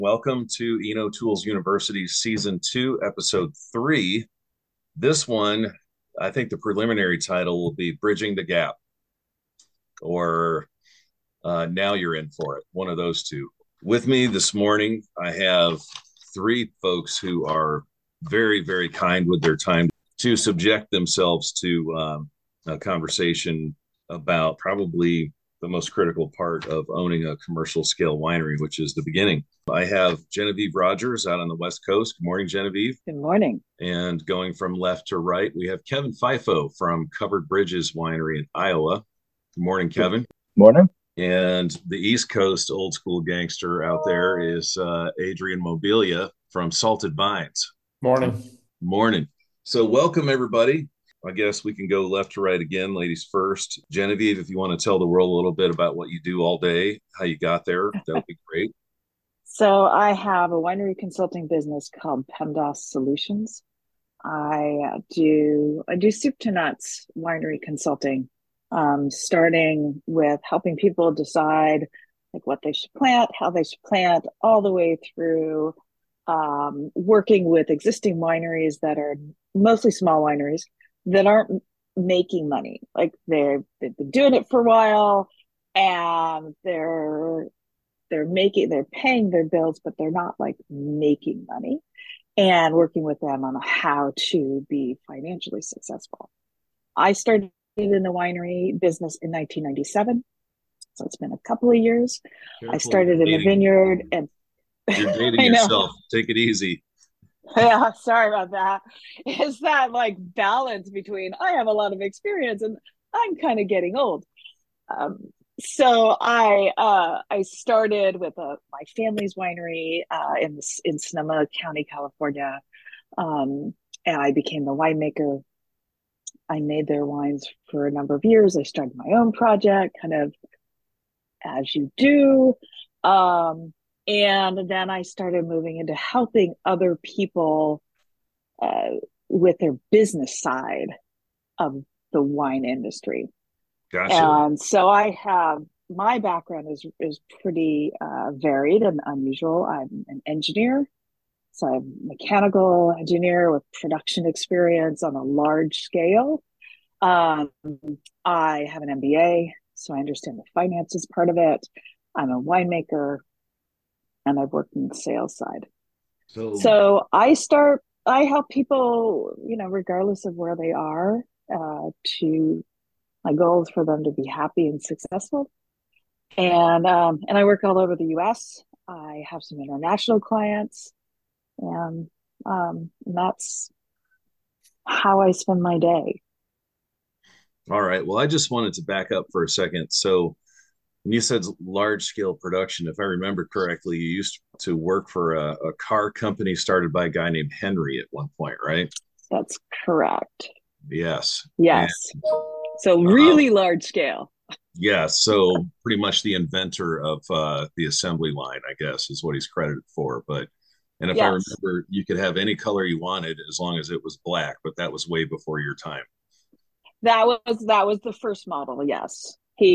Welcome to Eno Tools University Season 2, Episode 3. This one, I think the preliminary title will be Bridging the Gap, or Now You're In For It, one of those two. With me this morning, I have three folks who are very, very kind with their time to subject themselves to a conversation about probably the most critical part of owning a commercial scale winery, which is the beginning. I have Genevieve Rogers out on the West Coast. Good morning, Genevieve. Good morning. And going from left to right, we have Kevin Fifo from Covered Bridges Winery in Iowa. Good morning, Good Kevin. morning. And the East Coast old school gangster out there is Adrian Mobilia from Salted Vines. Morning. Morning. So welcome, everybody. I guess we can go left to right again, ladies first. Genevieve, if you want to tell the world a little bit about what you do all day, how you got there, that would be great. So I have a winery consulting business called PEMDAS Solutions. I do soup to nuts winery consulting, starting with helping people decide like what they should plant, how they should plant, all the way through working with existing wineries that are mostly small wineries that aren't making money. Like they've been doing it for a while and they're paying their bills, but they're not like making money, and working with them on how to be financially successful. I started in the winery business in 1997. So it's been a couple of years. Careful, I started in the vineyard and you're dating I know. yourself. Take it easy. Yeah, sorry about that. It's that like balance between I have a lot of experience and I'm kind of getting old. Um, so I started with my family's winery in Sonoma County, California, and I became the winemaker. I made their wines for a number of years. I started my own project, kind of as you do, and then I started moving into helping other people uh, with their business side of the wine industry. Gotcha. And so I have my background is pretty varied and unusual. I'm an engineer, so I'm a mechanical engineer with production experience on a large scale. Um, I have an MBA, so I understand the finances part of it. I'm a winemaker, and I've worked in the sales side. So, So I help people, regardless of where they are, to my goal is for them to be happy and successful. And I work all over the U.S. I have some international clients, and that's how I spend my day. all right. Well, I just wanted to back up for a second. So, when you said large scale production, if I remember correctly, you used to work for a car company started by a guy named Henry at one point, right? That's correct. Yes. And Yes. So um, really large scale. yeah, so pretty much the inventor of the assembly line, I guess, is what he's credited for. But and if I Yes. remember, you could have any color you wanted as long as it was black, but that was way before your time. That was the first model. Yes.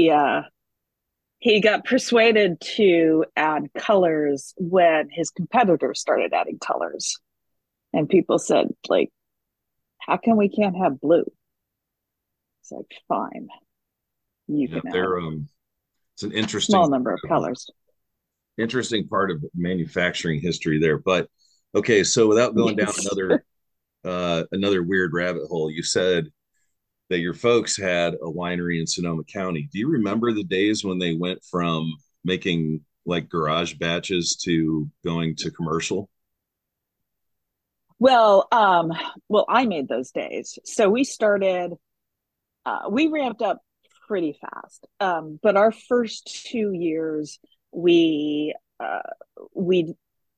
He got persuaded to add colors when his competitors started adding colors. And people said, like, how come we can't have blue? It's like, fine, you Yeah, can have they're it's an small number of colors. interesting part of manufacturing history there. But okay, so without going down Yes. another weird rabbit hole, you said that your folks had a winery in Sonoma County. Do you remember the days when they went from making like garage batches to going to commercial? Well, well, I made those days. So we ramped up pretty fast. But our first 2 years, we, uh, we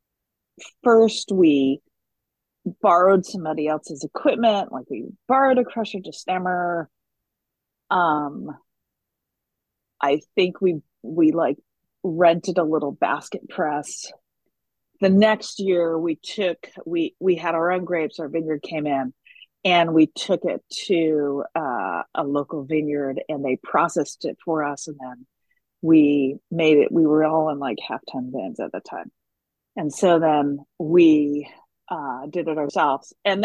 we borrowed somebody else's equipment. Like we borrowed a crusher to stemmer. Um, I think we like rented a little basket press. The next year we had our own grapes. Our vineyard came in, and we took it to a local vineyard, and they processed it for us, and then we made it. We were all in like half ton bins at the time, And so then we did it ourselves. And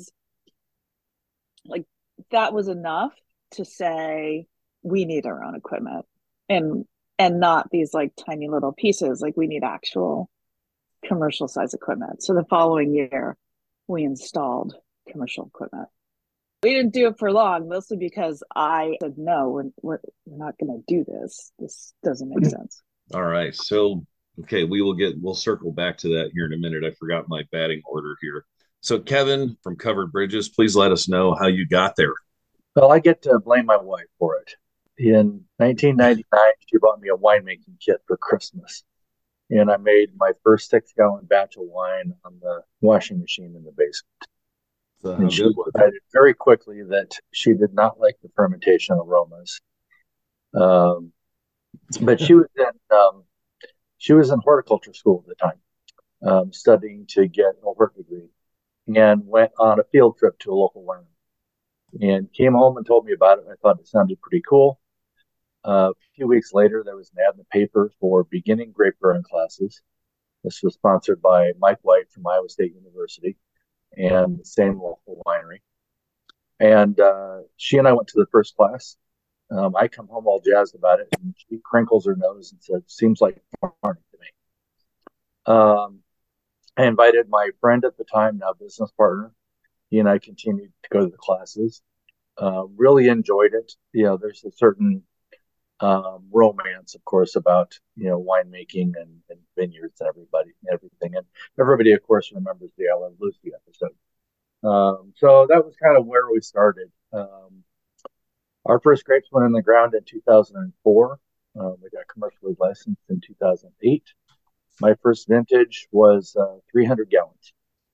like, that was enough to say we need our own equipment, and not these like tiny little pieces. Like, we need actual commercial size equipment. So the following year, we installed commercial equipment. We didn't do it for long, mostly because I said, no, we're not going to do this. This doesn't make sense. All right. So, okay, we'll circle back to that here in a minute. I forgot my batting order here. So, Kevin from Covered Bridges, please let us know how you got there. Well, I get to blame my wife for it. In 1999, she bought me a winemaking kit for Christmas, and I made my first 6 gallon batch of wine on the washing machine in the basement. And she decided very quickly that she did not like the fermentation aromas. But she was in horticulture school at the time, studying to get a hort degree, and went on a field trip to a local winery and came home and told me about it. I thought it sounded pretty cool. A few weeks later, there was an ad in the paper for beginning grape growing classes. This was sponsored by Mike White from Iowa State University and the same local winery. And she and I went to the first class. I come home all jazzed about it, and she crinkles her nose and said, "Seems like farming to me." I invited my friend at the time, now business partner. He and I continued to go to the classes. Really enjoyed it. There's a certain romance, of course, about winemaking and vineyards and everything, and everybody, of course, remembers the I Love Lucy episode. So that was kind of where we started. Our first grapes went in the ground in 2004. We got commercially licensed in 2008. My first vintage was 300 gallons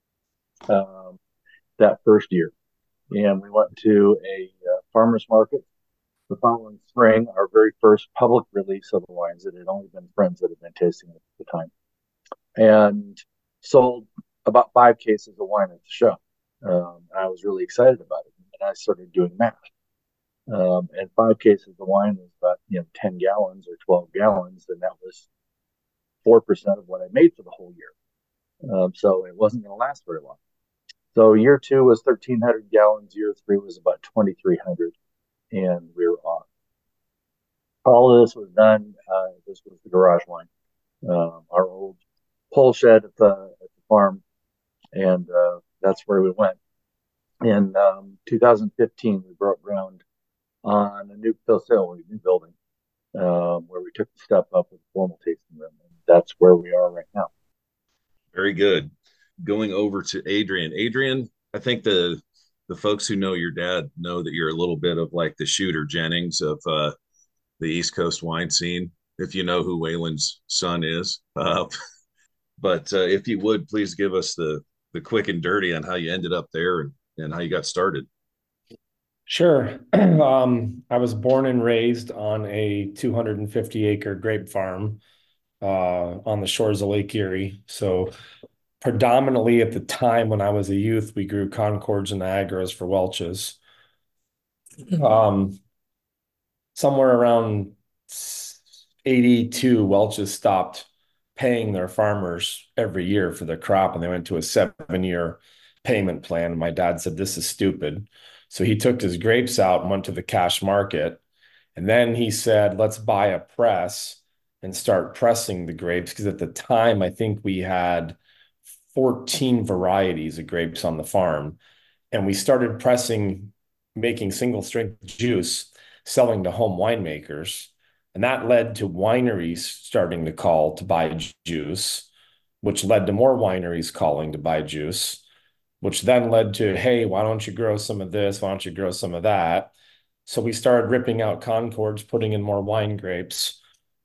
that first year, and we went to a farmer's market the following spring, our very first public release of the wines. It had only been friends that had been tasting it at the time, and sold about 5 cases of wine at the show. I was really excited about it, and I started doing math. And 5 cases of wine was about 10 gallons or 12 gallons, and that was 4% of what I made for the whole year. So it wasn't going to last very long. So year 2 was 1,300 gallons. Year 3 was about 2,300, and we were off. All of this was done. This was the garage wine, our old pole shed at the farm, and that's where we went. In 2015, we broke ground on a new facility, new building, where we took the step up with a formal tasting room, and that's where we are right now. Very good. Going over to Adrian. Adrian, I think the folks who know your dad know that you're a little bit of like the Shooter Jennings of the East Coast wine scene, if you know who Waylon's son is. But if you would, please give us the quick and dirty on how you ended up there and how you got started. Sure. I was born and raised on a 250-acre grape farm on the shores of Lake Erie. So predominantly at the time when I was a youth, we grew Concords and Niagaras for Welch's. Somewhere around 82, Welch's stopped paying their farmers every year for their crop, and they went to a 7-year payment plan. And my dad said, "This is stupid." So he took his grapes out and went to the cash market. And then he said, "Let's buy a press and start pressing the grapes." Because at the time, I think we had 14 varieties of grapes on the farm. And we started pressing, making single strength juice, selling to home winemakers. And that led to wineries starting to call to buy juice, which led to more wineries calling to buy juice, which then led to, "Hey, why don't you grow some of this? Why don't you grow some of that?" So we started ripping out Concords, putting in more wine grapes.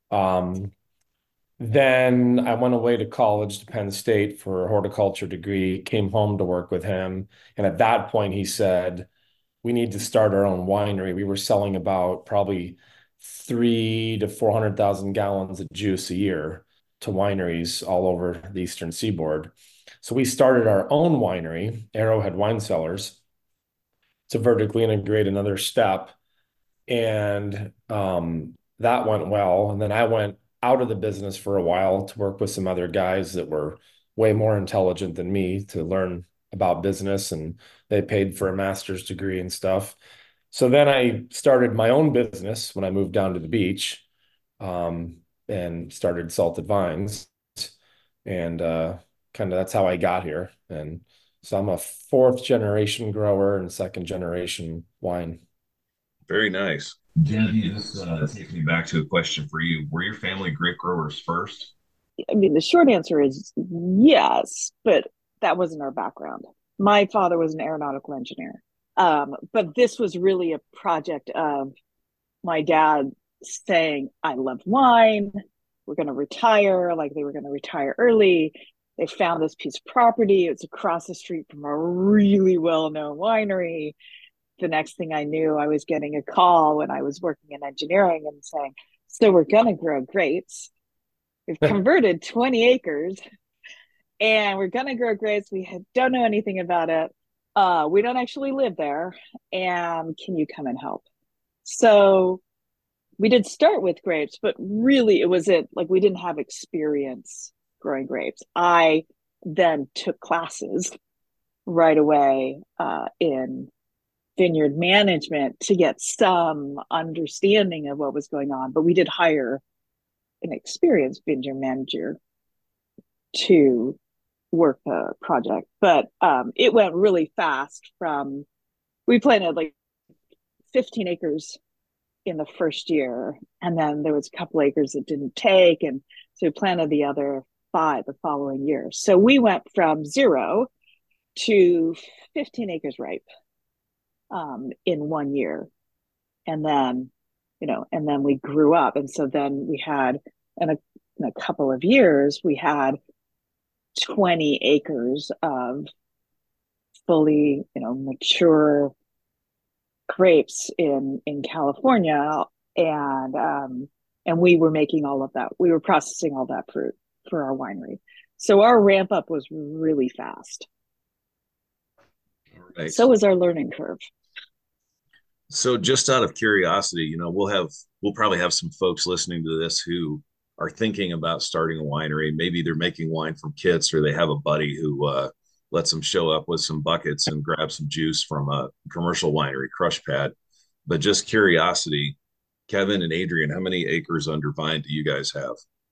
Then I went away to college to Penn State for a horticulture degree, came home to work with him. And at that point, he said, "We need to start our own winery." We were selling about probably 300,000 to 400,000 gallons of juice a year to wineries all over the Eastern Seaboard. So we started our own winery, Arrowhead Wine Cellars, to vertically integrate another step. And that went well. And then I went out of the business for a while to work with some other guys that were way more intelligent than me to learn about business, and they paid for a master's degree and stuff. So then I started my own business when I moved down to the beach, and started Salted Vines, and kind of that's how I got here. And so I'm a fourth generation grower and second generation wine. Very nice. Genevieve, this takes me back to a question for you. Were your family grape growers first? I mean, the short answer is yes, but that wasn't our background. My father was an aeronautical engineer. But this was really a project of my dad saying, I love wine. We're going to retire. Like they were going to retire early. They found this piece of property. It's across the street from a really well known winery. The next thing I knew, I was getting a call when I was working in engineering and saying, so we're going to grow grapes. We've converted 20 acres and we're going to grow grapes. Don't know anything about it. We don't actually live there. And can you come and help? So we did start with grapes, but really it wasn't like we didn't have experience growing grapes. I then took classes right away in vineyard management to get some understanding of what was going on. But we did hire an experienced vineyard manager to work the project. But it went really fast we planted like 15 acres in the first year, and then there was a couple acres that didn't take, and so we planted the other 5 the following year. So we went from 0 to 15 acres ripe in 1 year, and then we grew up, and so then we had in a couple of years we had 20 acres of fully mature grapes in California, and we were making all of that. We were processing all that fruit for our winery. So our ramp up was really fast. All right. So was our learning curve. So just out of curiosity, we'll probably have some folks listening to this who are thinking about starting a winery. Maybe they're making wine from kits, or they have a buddy who lets them show up with some buckets and grab some juice from a commercial winery crush pad. But just curiosity, Kevin and Adrian, how many acres under vine do you guys have?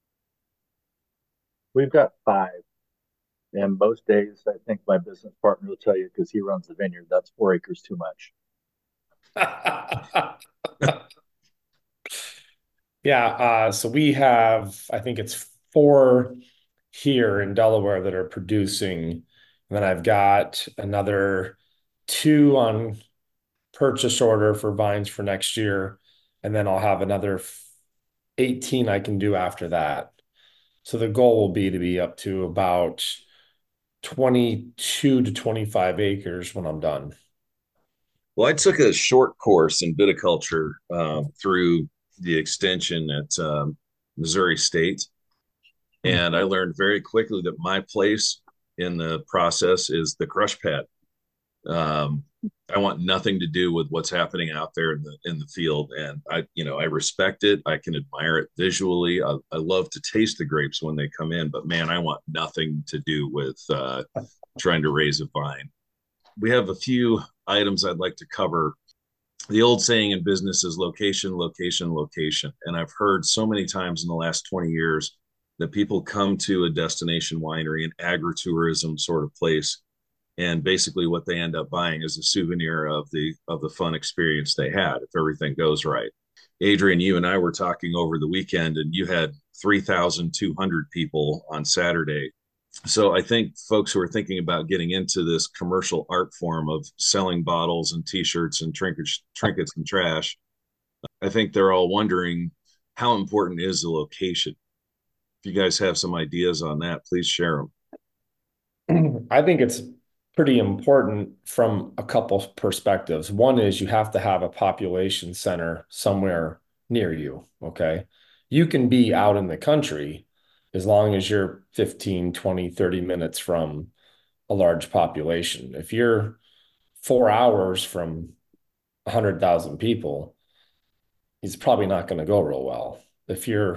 We've got 5. And most days, I think my business partner will tell you, because he runs the vineyard, that's 4 acres too much. Yeah. So we have, I think it's 4 here in Delaware that are producing. And then I've got another 2 on purchase order for vines for next year. And then I'll have another 18 I can do after that. So the goal will be to be up to about 22 to 25 acres when I'm done. Well, I took a short course in viticulture through the extension at Missouri State. And I learned very quickly that my place in the process is the crush pad. I want nothing to do with what's happening out there in the field, and I respect it. I can admire it visually. I love to taste the grapes when they come in, but man, I want nothing to do with trying to raise a vine. We have a few items I'd like to cover. The old saying in business is location, location, location, and I've heard so many times in the last 20 years that people come to a destination winery, an agritourism sort of place, and basically what they end up buying is a souvenir of the fun experience they had if everything goes right. Adrian, you and I were talking over the weekend, and you had 3,200 people on Saturday. So I think folks who are thinking about getting into this commercial art form of selling bottles and T-shirts and trinkets and trash, I think they're all wondering, how important is the location? If you guys have some ideas on that, please share them. I think it's pretty important from a couple perspectives. One is you have to have a population center somewhere near you. Okay. You can be out in the country as long as you're 15, 20, 30 minutes from a large population. If you're 4 hours from 100,000 people, it's probably not going to go real well. If you're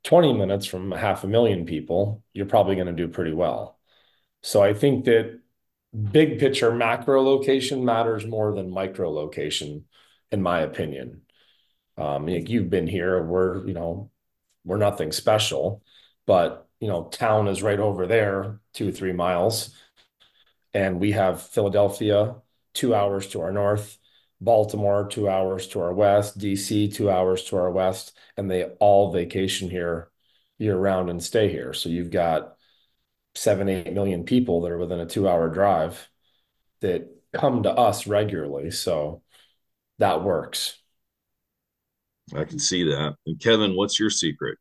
20 minutes from 500,000 people, you're probably going to do pretty well. So I think that big picture macro location matters more than micro location, in my opinion. You've been here. We're nothing special, but town is right over there, 2, 3 miles, and we have Philadelphia 2 hours to our north, Baltimore 2 hours to our west, DC 2 hours to our west, and they all vacation here year round and stay here. So you've got 7, 8 million people that are within a 2 hour drive that come to us regularly. So that works. I can see that. And Kevin, what's your secret?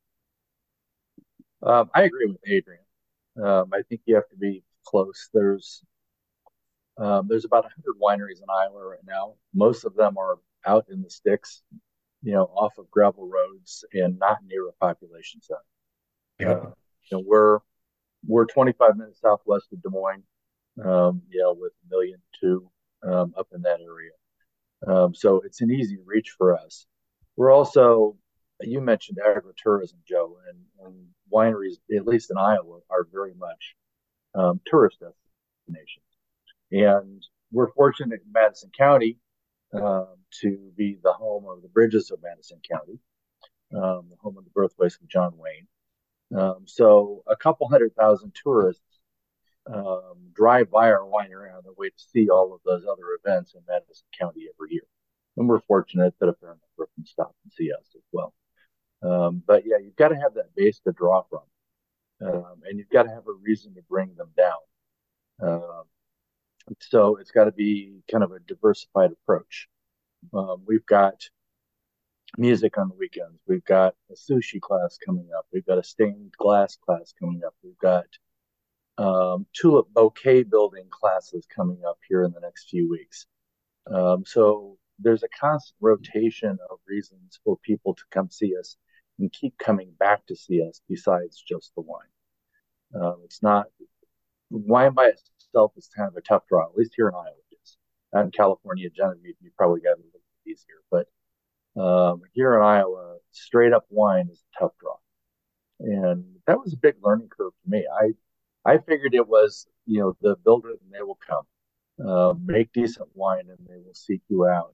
I agree with Adrian. I think you have to be close. There's about 100 wineries in Iowa right now. Most of them are out in the sticks, off of gravel roads and not near a population center. Yep. We're 25 minutes southwest of Des Moines, with 1.2 million up in that area. So it's an easy reach for us. We're also, you mentioned agritourism, Joe, and wineries, at least in Iowa, are very much tourist destinations. And we're fortunate in Madison County to be the home of the Bridges of Madison County, the home of the birthplace of John Wayne. So a couple 100,000 tourists drive by our winery on their way to see all of those other events in Madison County every year. And we're fortunate that a fair number of them stop and see us as well. But yeah, you've got to have that base to draw from. And you've got to have a reason to bring them down. So it's got to be kind of a diversified approach. We've got music on the weekends. We've got a sushi class coming up. We've got a stained glass class coming up. We've got tulip bouquet building classes coming up here in the next few weeks. So there's a constant rotation of reasons for people to come see us and keep coming back to see us besides just the wine. It's not wine by itself is kind of a tough draw, at least here in Iowa it is. Out in California, Genevieve, you probably got a little bit easier, but here in Iowa, straight up wine is a tough draw. And that was a big learning curve for me. I figured it was, the builder and they will come. Make decent wine and they will seek you out.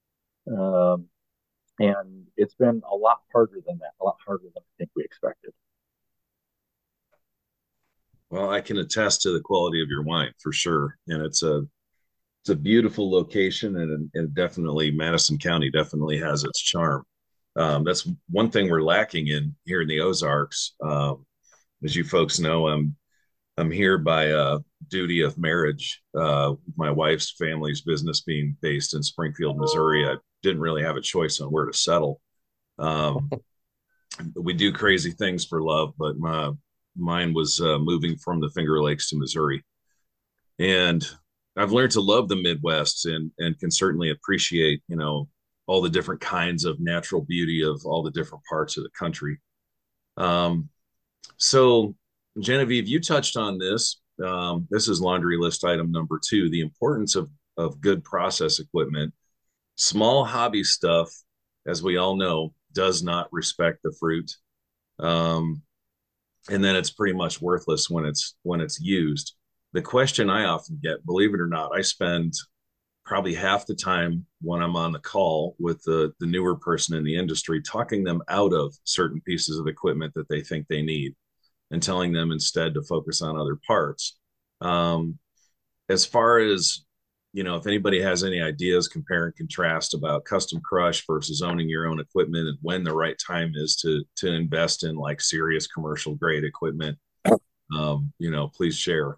And it's been a lot harder than that, a lot harder than I think we expected. Well, I can attest to the quality of your wine for sure, and it's a beautiful location, and definitely Madison County definitely has its charm. That's one thing we're lacking in here in the Ozarks. As you folks know, I'm here by duty of marriage. My wife's family's business being based in Springfield, Missouri, I didn't really have a choice on where to settle. We do crazy things for love, but mine was moving from the Finger Lakes to Missouri, and I've learned to love the Midwest and can certainly appreciate all the different kinds of natural beauty of all the different parts of the country. So Genevieve, you touched on this. This is laundry list item number 2: the importance of good process equipment. Small hobby stuff, as we all know, does not respect the fruit. And then it's pretty much worthless when it's used. The question I often get, believe it or not, I spend probably half the time when I'm on the call with the newer person in the industry, talking them out of certain pieces of equipment that they think they need and telling them instead to focus on other parts. As far as, if anybody has any ideas, compare and contrast about custom crush versus owning your own equipment and when the right time is to invest in like serious commercial grade equipment, please share.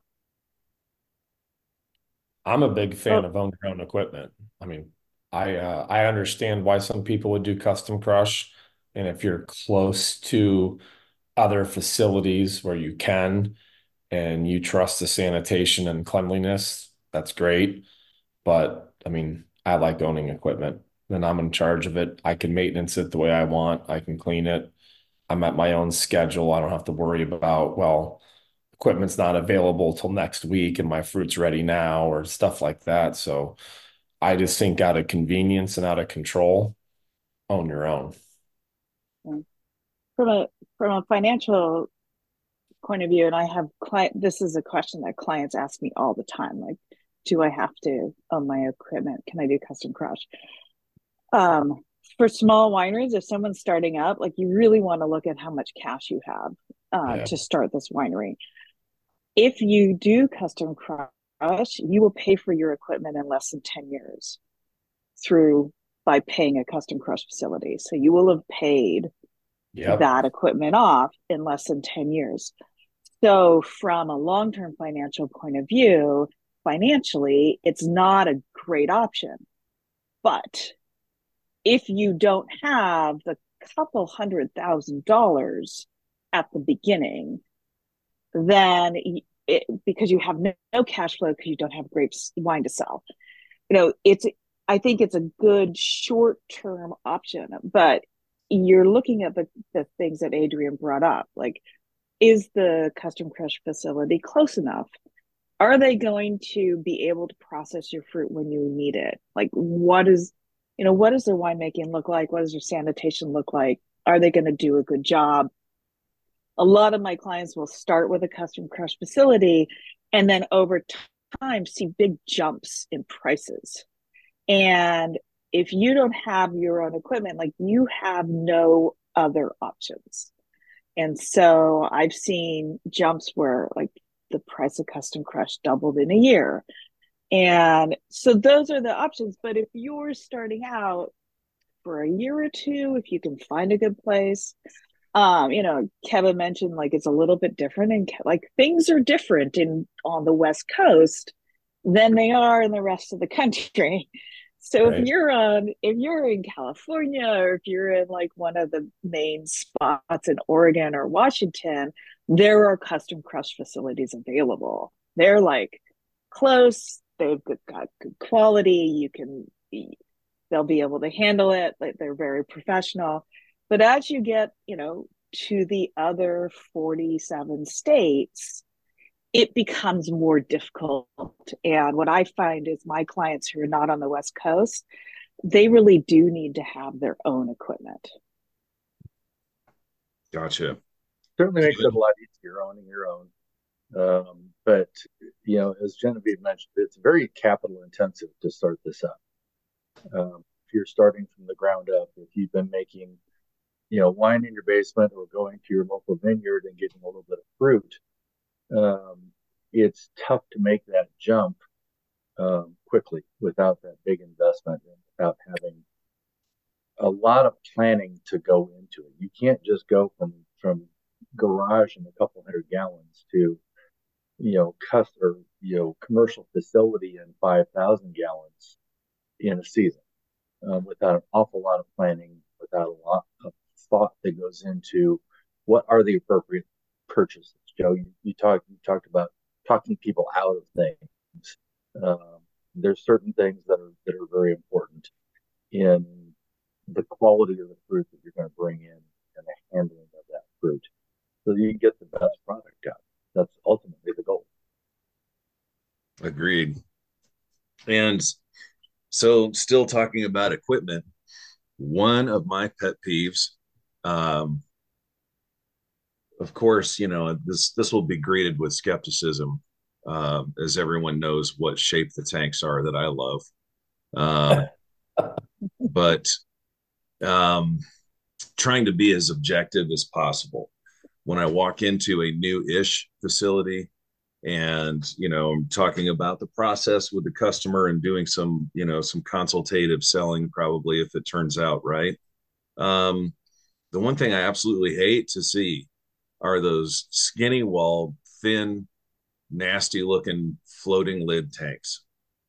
I'm a big fan of owning your own equipment. I mean, I understand why some people would do custom crush, and if you're close to other facilities where you can and you trust the sanitation and cleanliness, that's great. But I mean, I like owning equipment. Then I'm in charge of it. I can maintenance it the way I want. I can clean it. I'm at my own schedule. I don't have to worry about, well, equipment's not available till next week and my fruit's ready now or stuff like that. So I just think out of convenience and out of control, own your own. from a financial point of view, and I have this is a question that clients ask me all the time, like, do I have to own my equipment? Can I do custom crush? For small wineries, if someone's starting up, like, you really want to look at how much cash you have to start this winery. If you do custom crush, you will pay for your equipment in less than 10 years by paying a custom crush facility. So you will have paid that equipment off in less than 10 years. So from a long-term financial point of view, financially, it's not a great option. But if you don't have the couple $100,000 at the beginning, then because you have no cash flow because you don't have wine to sell, I think it's a good short-term option. But you're looking at the things that Adrian brought up, like, is the custom crush facility close enough? Are they going to be able to process your fruit when you need it? Like, what does their winemaking look like? What does their sanitation look like? Are they going to do a good job? A lot of my clients will start with a custom crush facility and then over time see big jumps in prices. And if you don't have your own equipment, like, you have no other options. And so I've seen jumps where, like, the price of custom crush doubled in a year. And so those are the options. But if you're starting out for a year or two, if you can find a good place, Kevin mentioned, like, it's a little bit different, and like, things are different on the West Coast than they are in the rest of the country. So if you're in California, or if you're in, like, one of the main spots in Oregon or Washington, there are custom crush facilities available. They're, like, close. They've got good quality. They'll be able to handle it. Like, they're very professional. But as you get, to the other 47 states, it becomes more difficult. And what I find is my clients who are not on the West Coast, they really do need to have their own equipment. Gotcha. Certainly makes it a lot easier owning your own. But, as Genevieve mentioned, it's very capital intensive to start this up. If you're starting from the ground up, if you've been making, wine in your basement or going to your local vineyard and getting a little bit of fruit, it's tough to make that jump quickly without that big investment and without having a lot of planning to go into it. You can't just go from garage and a couple hundred gallons to commercial facility in 5,000 gallons in a season without an awful lot of planning, without a lot of thought that goes into what are the appropriate purchases. Joe, you talked about talking people out of things. There's certain things that are very important in the quality of the fruit that you're going to bring in and the handling of that fruit, so that you can get the best product out. That's ultimately the goal. Agreed. And so, still talking about equipment, one of my pet peeves, of course, this will be greeted with skepticism, as everyone knows what shape the tanks are that I love. But trying to be as objective as possible. When I walk into a new-ish facility and, I'm talking about the process with the customer and doing some consultative selling, probably, if it turns out right. The one thing I absolutely hate to see are those skinny-walled, thin, nasty-looking floating lid tanks.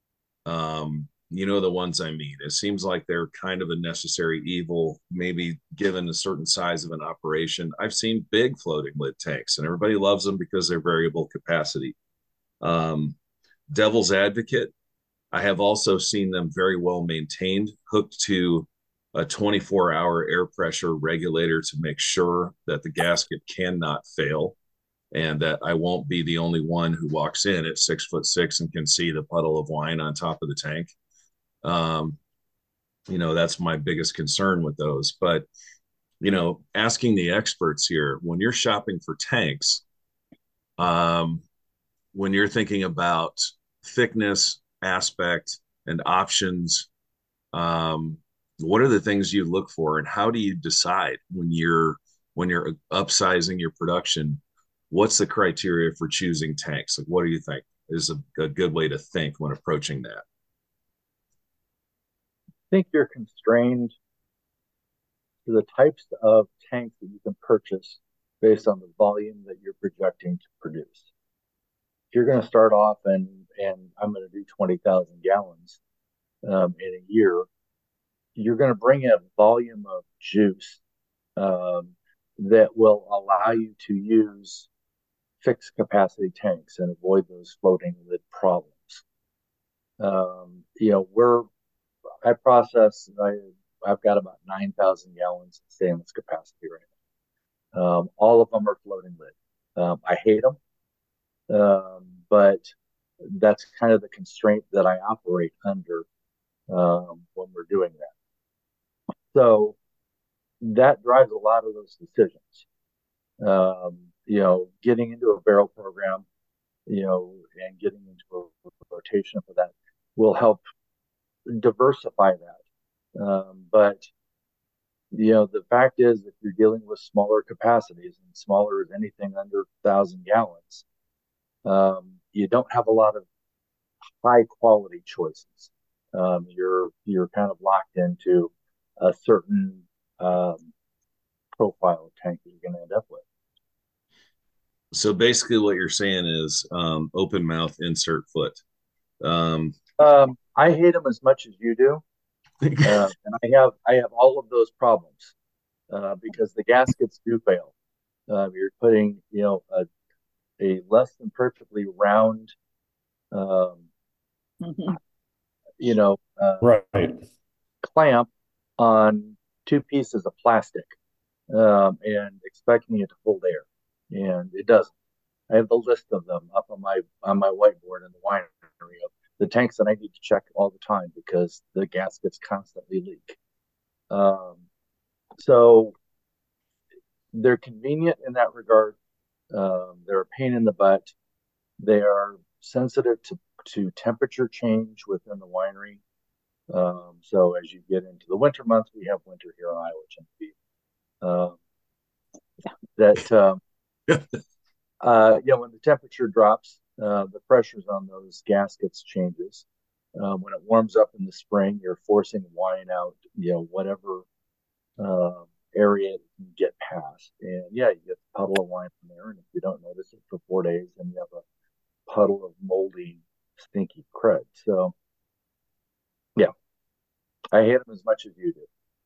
The ones I mean. It seems like they're kind of a necessary evil, maybe given a certain size of an operation. I've seen big floating lid tanks, and everybody loves them because they're variable capacity. Devil's advocate, I have also seen them very well maintained, hooked to a 24-hour air pressure regulator to make sure that the gasket cannot fail, and that I won't be the only one who walks in at 6'6" and can see the puddle of wine on top of the tank. That's my biggest concern with those. But asking the experts here, when you're shopping for tanks, um, when you're thinking about thickness, aspect, and options, um, what are the things you look for, and how do you decide when you're upsizing your production? What's the criteria for choosing tanks? Like, what do you think is a good way to think when approaching that? I think you're constrained to the types of tanks that you can purchase based on the volume that you're projecting to produce. If you're going to start off and I'm going to do 20,000 gallons in a year, you're going to bring in a volume of juice um, that will allow you to use fixed capacity tanks and avoid those floating lid problems. You know, I process, I've got about 9,000 gallons of stainless capacity right now. All of them are floating lid. I hate them, but that's kind of the constraint that I operate under when we're doing that. So that drives a lot of those decisions. You know, getting into a barrel program, you know, and getting into a rotation for that will help diversify that. But you know, the fact is, if you're dealing with smaller capacities, and smaller is anything under 1,000 gallons, you don't have a lot of high quality choices. You're kind of locked into a certain um, profile of tank that you're going to end up with. So basically, what you're saying is open mouth, insert foot. Um, I hate them as much as you do, and I have all of those problems because the gaskets do fail. You're putting, you know, a less than perfectly round, um, Mhm. you know, Right. clamp on two pieces of plastic and expecting it to hold air, and it doesn't. I have the list of them up on my whiteboard in the winery of the tanks that I need to check all the time because the gaskets constantly leak. Um, so they're convenient in that regard. They're a pain in the butt. They are sensitive to temperature change within the winery. So as you get into the winter months, we have winter here in Iowa, Genevieve. Um, that Yeah, when the temperature drops, the pressures on those gaskets changes. When it warms up in the spring, you're forcing wine out, you know, whatever um, area it can get past. And yeah, you get a puddle of wine from there. And if you don't notice it for 4 days, then you have a puddle of moldy, stinky crud. So yeah, I hate them as much as you do.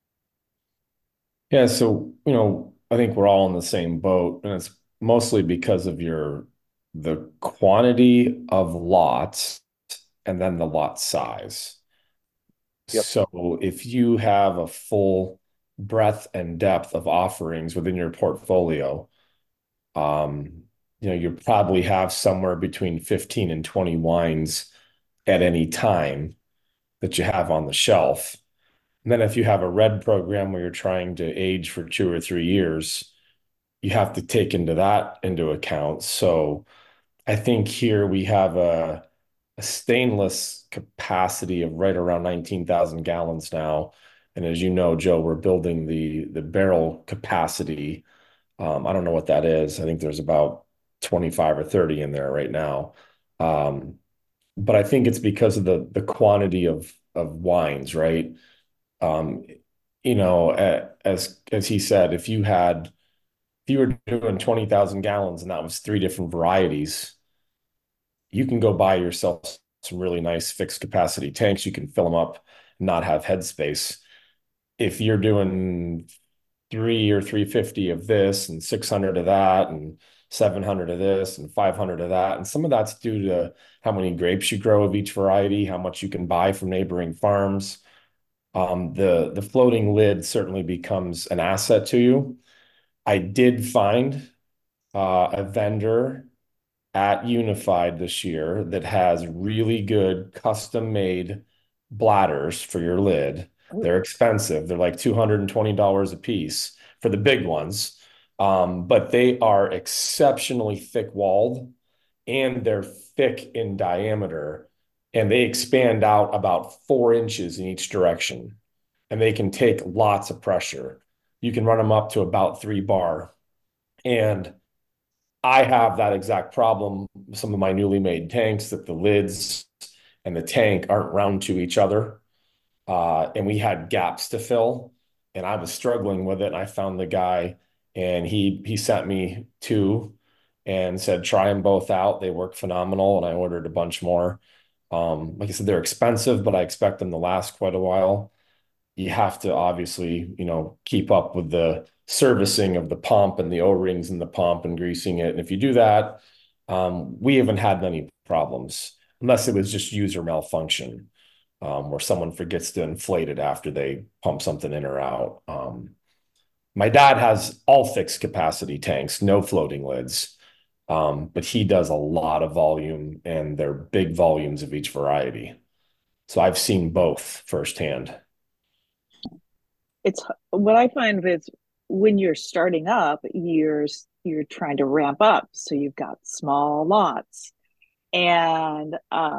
Yeah, so I think we're all in the same boat, and it's mostly because of the quantity of lots and then the lot size. Yep. So if you have a full breadth and depth of offerings within your portfolio, um, you probably have somewhere between 15 and 20 wines at any time that you have on the shelf. And then if you have a red program where you're trying to age for 2 or 3 years, you have to take into account. So I think here we have a stainless capacity of right around 19,000 gallons now. And as you know, Joe, we're building the barrel capacity. I don't know what that is. I think there's about 25 or 30 in there right now. Um, but I think it's because of the quantity of wines, right? Um, as he said, if you were doing 20,000 gallons and that was three different varieties, you can go buy yourself some really nice fixed capacity tanks. You can fill them up, not have headspace. If you're doing 350 of this and 600 of that and 700 of this and 500 of that, and some of that's due to how many grapes you grow of each variety, how much you can buy from neighboring farms. The floating lid certainly becomes an asset to you. I did find a vendor at Unified this year that has really good custom-made bladders for your lid. Ooh. They're expensive. They're like $220 a piece for the big ones. But they are exceptionally thick walled and they're thick in diameter and they expand out about 4 inches in each direction and they can take lots of pressure. You can run them up to about 3 bar. And I have that exact problem with some of my newly made tanks that the lids and the tank aren't round to each other. And we had gaps to fill and I was struggling with it. And I found the guy and he sent me two and said, try them both out. They work phenomenal. And I ordered a bunch more. Like I said, they're expensive, but I expect them to last quite a while. You have to obviously, keep up with the servicing of the pump and the O-rings in the pump and greasing it. And if you do that, we haven't had many problems unless it was just user malfunction, where someone forgets to inflate it after they pump something in or out. My dad has all fixed capacity tanks, no floating lids. But he does a lot of volume and they're big volumes of each variety. So I've seen both firsthand. It's what I find is when you're starting up, you're trying to ramp up, so you've got small lots, and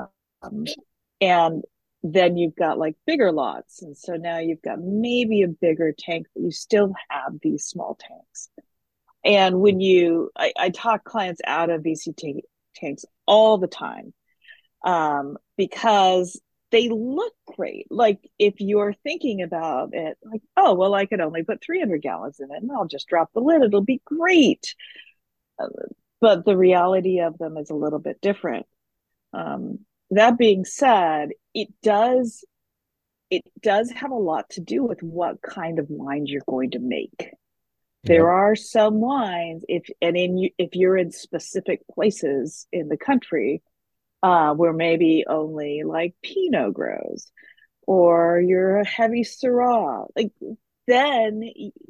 and then you've got like bigger lots, and so now you've got maybe a bigger tank, but you still have these small tanks. And when I talk clients out of VCT tanks all the time, because they look great. Like if you're thinking about it, like, oh, well, I could only put 300 gallons in it and I'll just drop the lid. It'll be great. But the reality of them is a little bit different. That being said, it does have a lot to do with what kind of wines you're going to make. There are some wines, if you're in specific places in the country, where maybe only like Pinot grows, or you're a heavy Syrah, like then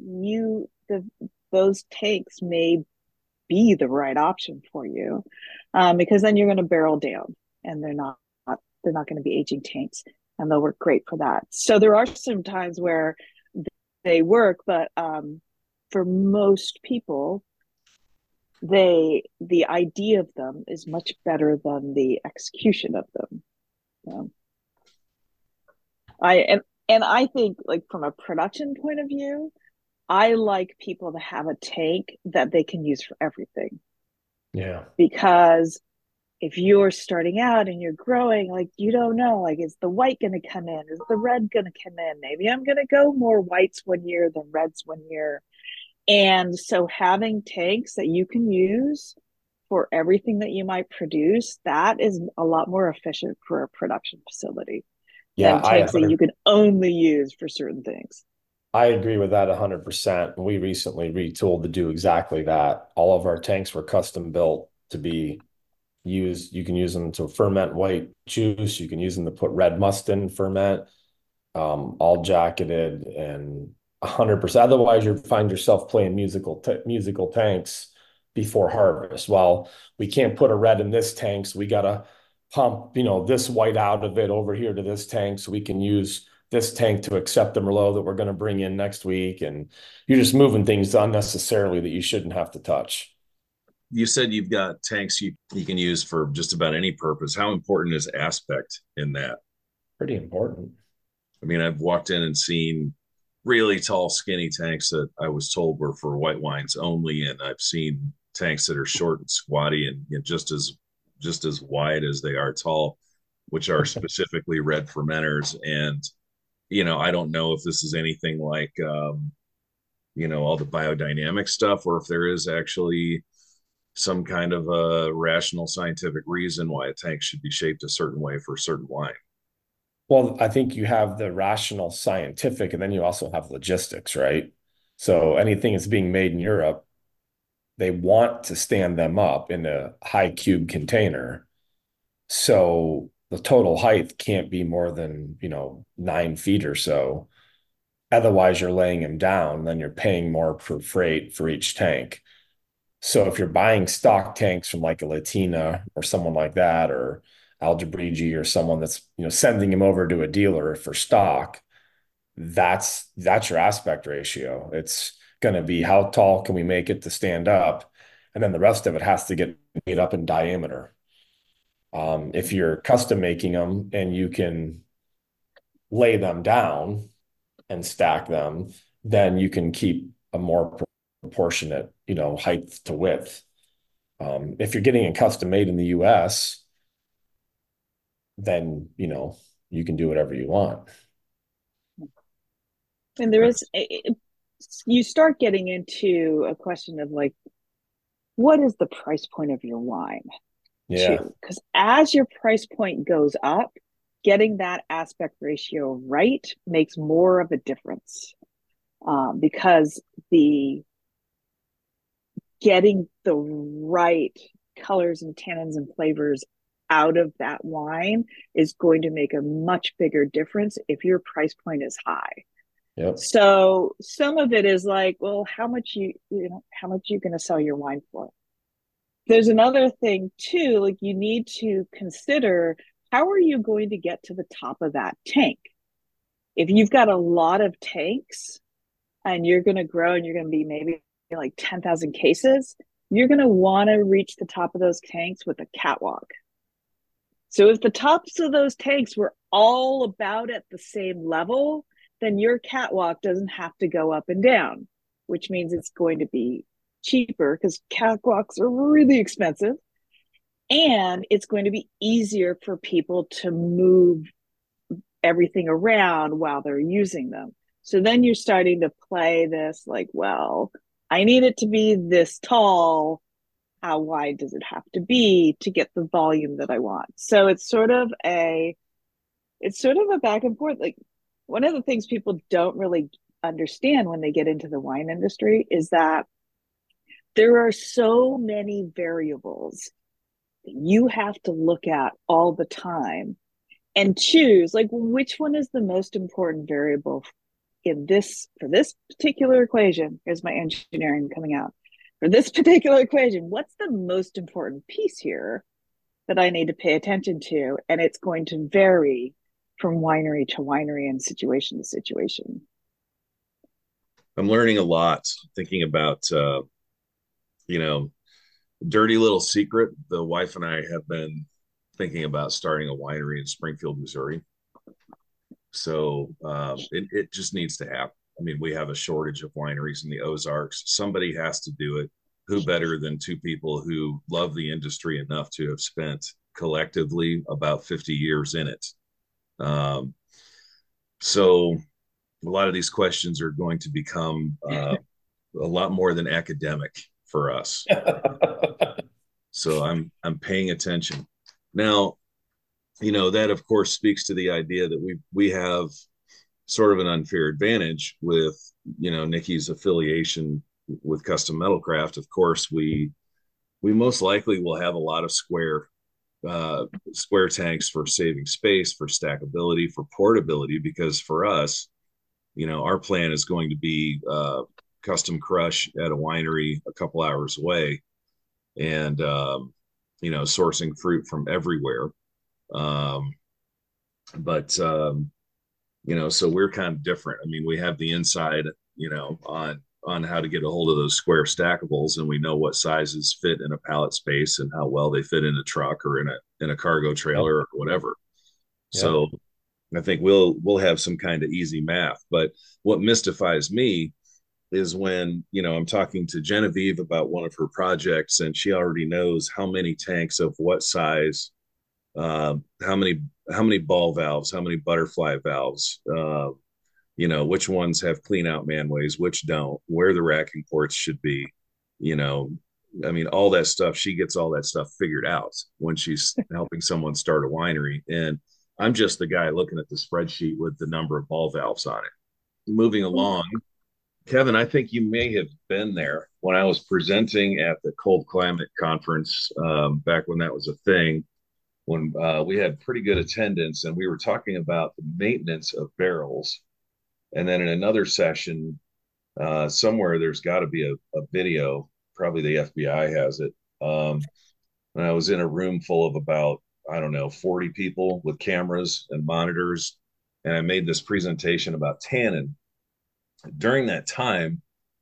those tanks may be the right option for you, because then you're going to barrel down, and they're not going to be aging tanks, and they'll work great for that. So there are some times where they work, but for most people, the idea of them is much better than the execution of them. I think, like, from a production point of view, I like people to have a tank that they can use for everything. Yeah. Because if you're starting out and you're growing, like, you don't know, like, is the white going to come in? Is the red going to come in? Maybe I'm going to go more whites one year than reds one year. And so having tanks that you can use for everything that you might produce, that is a lot more efficient for a production facility than tanks that you can only use for certain things. I agree with that 100%. We recently retooled to do exactly that. All of our tanks were custom built to be used. You can use them to ferment white juice. You can use them to put red must in ferment, all jacketed and 100%. Otherwise, you find yourself playing musical tanks before harvest. Well, we can't put a red in this tank, so we got to pump, this white out of it over here to this tank so we can use this tank to accept the Merlot that we're going to bring in next week. And you're just moving things unnecessarily that you shouldn't have to touch. You said you've got tanks you can use for just about any purpose. How important is aspect in that? Pretty important. I mean, I've walked in and seen really tall, skinny tanks that I was told were for white wines only, and I've seen tanks that are short and squatty and just as wide as they are tall, which are specifically red fermenters. And I don't know if this is anything like all the biodynamic stuff, or if there is actually some kind of a rational scientific reason why a tank should be shaped a certain way for a certain wine. Well, I think you have the rational scientific, and then you also have logistics, right? So anything that's being made in Europe, they want to stand them up in a high cube container. So the total height can't be more than, 9 feet or so. Otherwise, you're laying them down, then you're paying more per freight for each tank. So if you're buying stock tanks from like a Latina or someone like that, or Algebrigi or someone that's, sending them over to a dealer for stock, that's your aspect ratio. It's going to be how tall can we make it to stand up? And then the rest of it has to get made up in diameter. If you're custom making them and you can lay them down and stack them, then you can keep a more proportionate, height to width. If you're getting it custom made in the US, then, you can do whatever you want. And you start getting into a question of like, what is the price point of your wine? Yeah. Because as your price point goes up, getting that aspect ratio right makes more of a difference. Because getting the right colors and tannins and flavors out of that wine is going to make a much bigger difference if your price point is high. Yep. So some of it is like, well, how much you going to sell your wine for? There's another thing too, like you need to consider, how are you going to get to the top of that tank? If you've got a lot of tanks and you're going to grow and you're going to be maybe like 10,000 cases, you're going to want to reach the top of those tanks with a catwalk. So if the tops of those tanks were all about at the same level, then your catwalk doesn't have to go up and down, which means it's going to be cheaper because catwalks are really expensive. And it's going to be easier for people to move everything around while they're using them. So then you're starting to play this like, well, I need it to be this tall. How wide does it have to be to get the volume that I want? So it's sort of a back and forth. Like, one of the things people don't really understand when they get into the wine industry is that there are so many variables that you have to look at all the time and choose, like, which one is the most important variable for this particular equation. Here's my engineering coming out. For this particular equation, what's the most important piece here that I need to pay attention to? And it's going to vary from winery to winery and situation to situation. I'm learning a lot thinking about, dirty little secret. The wife and I have been thinking about starting a winery in Springfield, Missouri. So it just needs to happen. I mean, we have a shortage of wineries in the Ozarks. Somebody has to do it. Who better than two people who love the industry enough to have spent collectively about 50 years in it? So a lot of these questions are going to become a lot more than academic for us. So I'm paying attention. Now, that of course speaks to the idea that we have sort of an unfair advantage with, Nikki's affiliation with Custom Metal Craft. Of course, we most likely will have a lot of square tanks for saving space, for stackability, for portability, because for us, our plan is going to be custom crush at a winery a couple hours away, and sourcing fruit from everywhere. So we're kind of different. I mean, we have the inside, on how to get a hold of those square stackables, and we know what sizes fit in a pallet space and how well they fit in a truck or in a cargo trailer or whatever. Yep. So I think we'll have some kind of easy math. But what mystifies me is when, I'm talking to Genevieve about one of her projects, and she already knows how many tanks of what size, how many ball valves, how many butterfly valves, which ones have clean out manways, which don't, where the racking ports should be, all that stuff. She gets all that stuff figured out when she's helping someone start a winery. And I'm just the guy looking at the spreadsheet with the number of ball valves on it. Moving along, Kevin, I think you may have been there when I was presenting at the Cold Climate Conference, back when that was a thing, when we had pretty good attendance, and we were talking about the maintenance of barrels. And then in another session, somewhere there's got to be a video, probably the FBI has it. And I was in a room full of about, 40 people with cameras and monitors. And I made this presentation about tannin. During that time,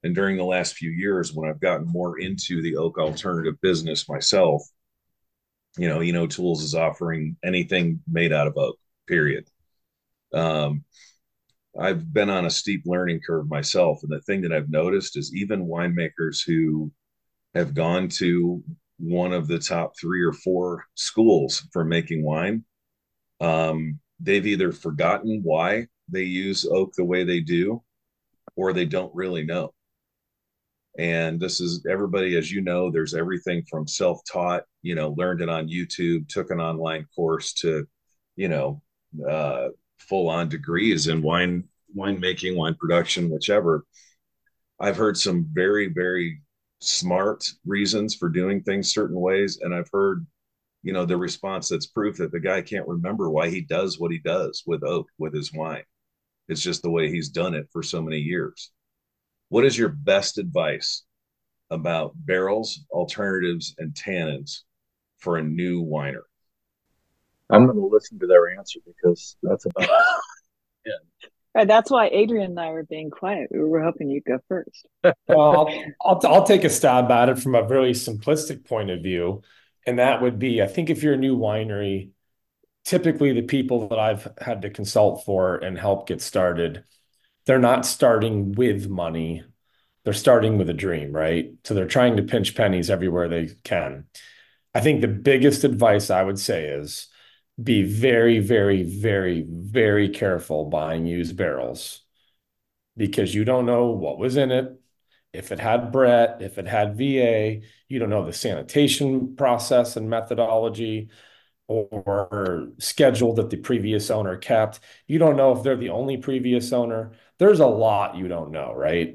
And during the last few years, when I've gotten more into the oak alternative business myself, Eno Tools is offering anything made out of oak, period. Um, I've been on a steep learning curve myself. And the thing that I've noticed is even winemakers who have gone to one of the top 3 or 4 schools for making wine, they've either forgotten why they use oak the way they do, or they don't really know. And this is everybody, as you know, there's everything from self-taught, learned it on YouTube, took an online course, to, you know, full on degrees in wine making, wine production, whichever. I've heard some very, very smart reasons for doing things certain ways. And I've heard, the response that's proof that the guy can't remember why he does what he does with oak, with his wine. It's just the way he's done it for so many years. What is your best advice about barrels, alternatives, and tannins for a new winer? I'm going to listen to their answer because that's about yeah. Right, that's why Adrian and I were being quiet. We were hoping you'd go first. Well, I'll take a stab at it from a very simplistic point of view, and that would be, I think if you're a new winery, typically the people that I've had to consult for and help get started, they're not starting with money. They're starting with a dream, right? So they're trying to pinch pennies everywhere they can. I think the biggest advice I would say is be very, very, very, very careful buying used barrels, because you don't know what was in it. If it had Brett, if it had VA, you don't know the sanitation process and methodology or schedule that the previous owner kept. You don't know if they're the only previous owner. There's a lot you don't know, right?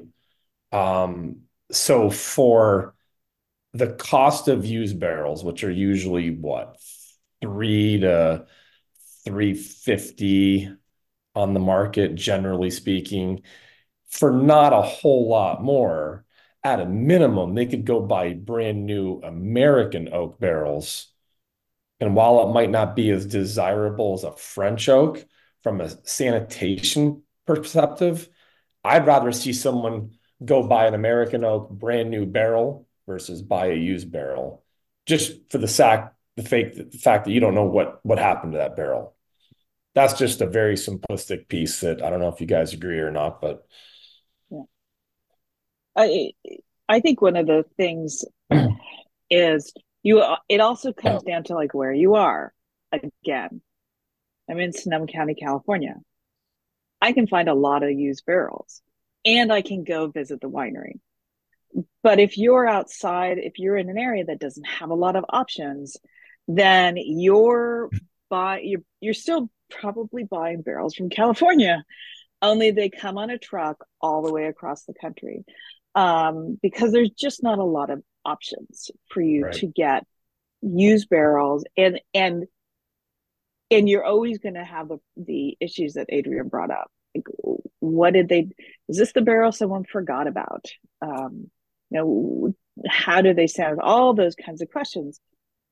So for the cost of used barrels, which are usually what, $3 to $350 on the market, generally speaking, for not a whole lot more, at a minimum, they could go buy brand new American oak barrels. And while it might not be as desirable as a French oak from a sanitation perspective, I'd rather see someone go buy an American oak brand new barrel versus buy a used barrel, just for the fact that you don't know what happened to that barrel. That's just a very simplistic piece that I don't know if you guys agree or not, but yeah. I think one of the things is it also comes down to like where you are. Again, I'm in Sonoma County, California. I can find a lot of used barrels and I can go visit the winery. But if you're outside, if you're in an area that doesn't have a lot of options, then you're still probably buying barrels from California, only they come on a truck all the way across the country, because there's just not a lot of options for you to get used barrels, and you're always going to have the issues that Adrian brought up. Like, is this the barrel someone forgot about? How do they sound? All those kinds of questions.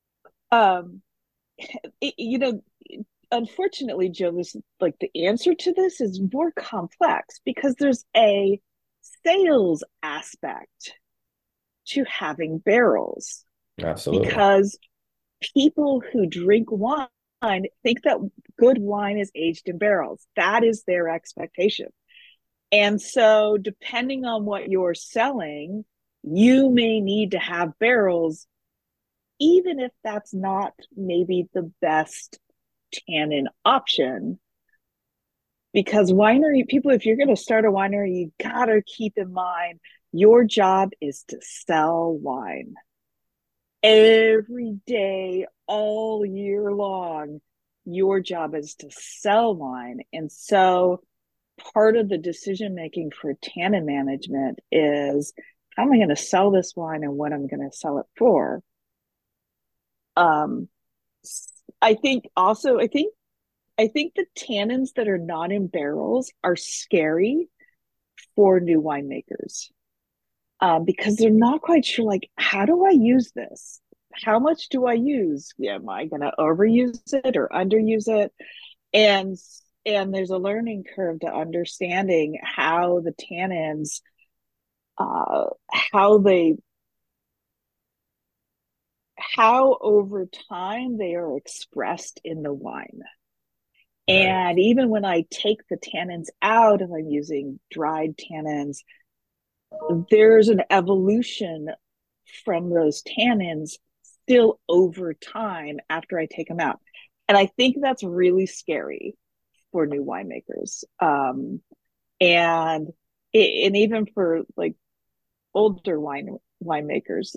Unfortunately, Joe, this like the answer to this is more complex because there's a sales aspect to having barrels. Absolutely. Because people who drink wine think that good wine is aged in barrels. That is their expectation. And so depending on what you're selling, you may need to have barrels, even if that's not maybe the best tannin option. Because winery people, if you're going to start a winery, you got to keep in mind your job is to sell wine. Every day, all year long, your job is to sell wine. And so part of the decision making for tannin management is, how am I going to sell this wine and what I'm going to sell it for? I think the tannins that are not in barrels are scary for new winemakers, because they're not quite sure, like, how do I use this? How much do I use? Am I going to overuse it or underuse it? And there's a learning curve to understanding how the tannins how they how over time they are expressed in the wine. Right. And even when I take the tannins out, if I'm using dried tannins, there's an evolution from those tannins still over time after I take them out. And I think that's really scary for new winemakers. And even for like older winemakers,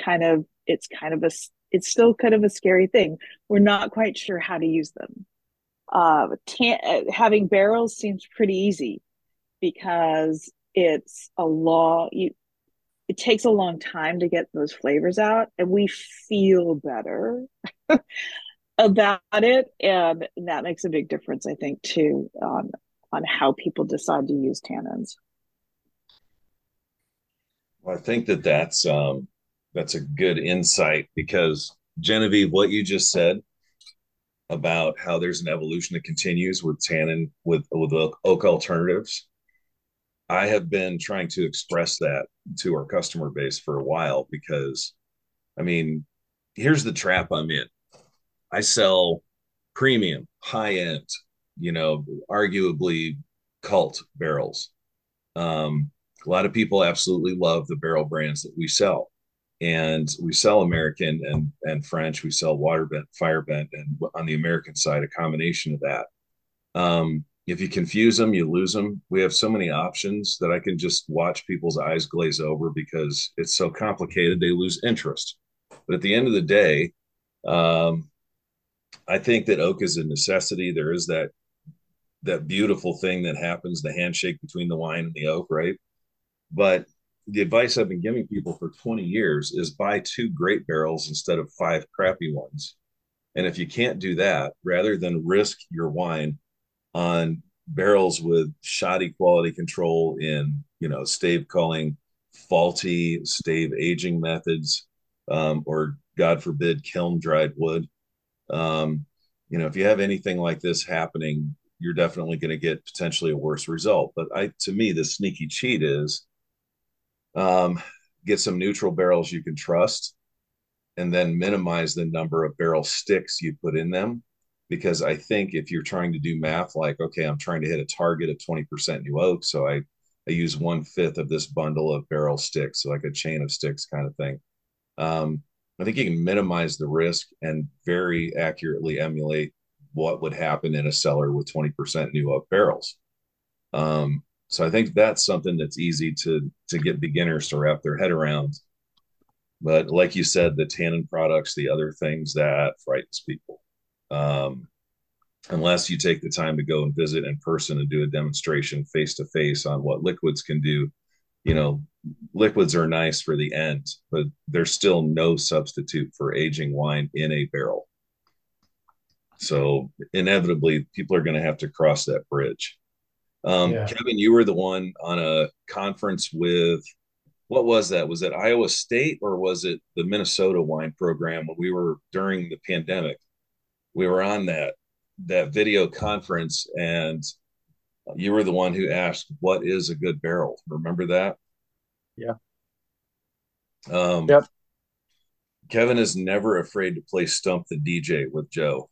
it's still kind of a scary thing. We're not quite sure how to use them. Having barrels seems pretty easy because it takes a long time to get those flavors out, and we feel better about it, and that makes a big difference, I think, too, on how people decide to use tannins. Well, I think that's a good insight because Genevieve, what you just said about how there's an evolution that continues with tannin with oak alternatives. I have been trying to express that to our customer base for a while because, I mean, here's the trap I'm in. I sell premium, high end, arguably cult barrels. A lot of people absolutely love the barrel brands that we sell. And we sell American and French. We sell water bent, fire bent, and on the American side, a combination of that. If you confuse them, you lose them. We have so many options that I can just watch people's eyes glaze over because it's so complicated, they lose interest. But at the end of the day, um, I think that oak is a necessity. There is that beautiful thing that happens, the handshake between the wine and the oak, right? But the advice I've been giving people for 20 years is buy 2 great barrels instead of 5 crappy ones. And if you can't do that, rather than risk your wine on barrels with shoddy quality control in, stave culling, faulty stave aging methods, or God forbid, kiln dried wood. If you have anything like this happening, you're definitely going to get potentially a worse result. But to me, the sneaky cheat is um, get some neutral barrels you can trust and then minimize the number of barrel sticks you put in them. Because I think if you're trying to do math, like, okay, I'm trying to hit a target of 20% new oak. So I use 1/5 of this bundle of barrel sticks, so like a chain of sticks kind of thing. I think you can minimize the risk and very accurately emulate what would happen in a cellar with 20% new oak barrels. So I think that's something that's easy to get beginners to wrap their head around. But like you said, the tannin products, the other things that frightens people. Um, unless you take the time to go and visit in person and do a demonstration face to face on what liquids can do, you know, liquids are nice for the end, but there's still no substitute for aging wine in a barrel. So inevitably, people are going to have to cross that bridge. Yeah. Kevin, you were the one on a conference with, what was that? Was it Iowa State or was it the Minnesota wine program when we were during the pandemic? We were on that video conference, and you were the one who asked, "What is a good barrel?" Remember that? Yeah. Um, Yep. Kevin is never afraid to play stump the DJ with Joe.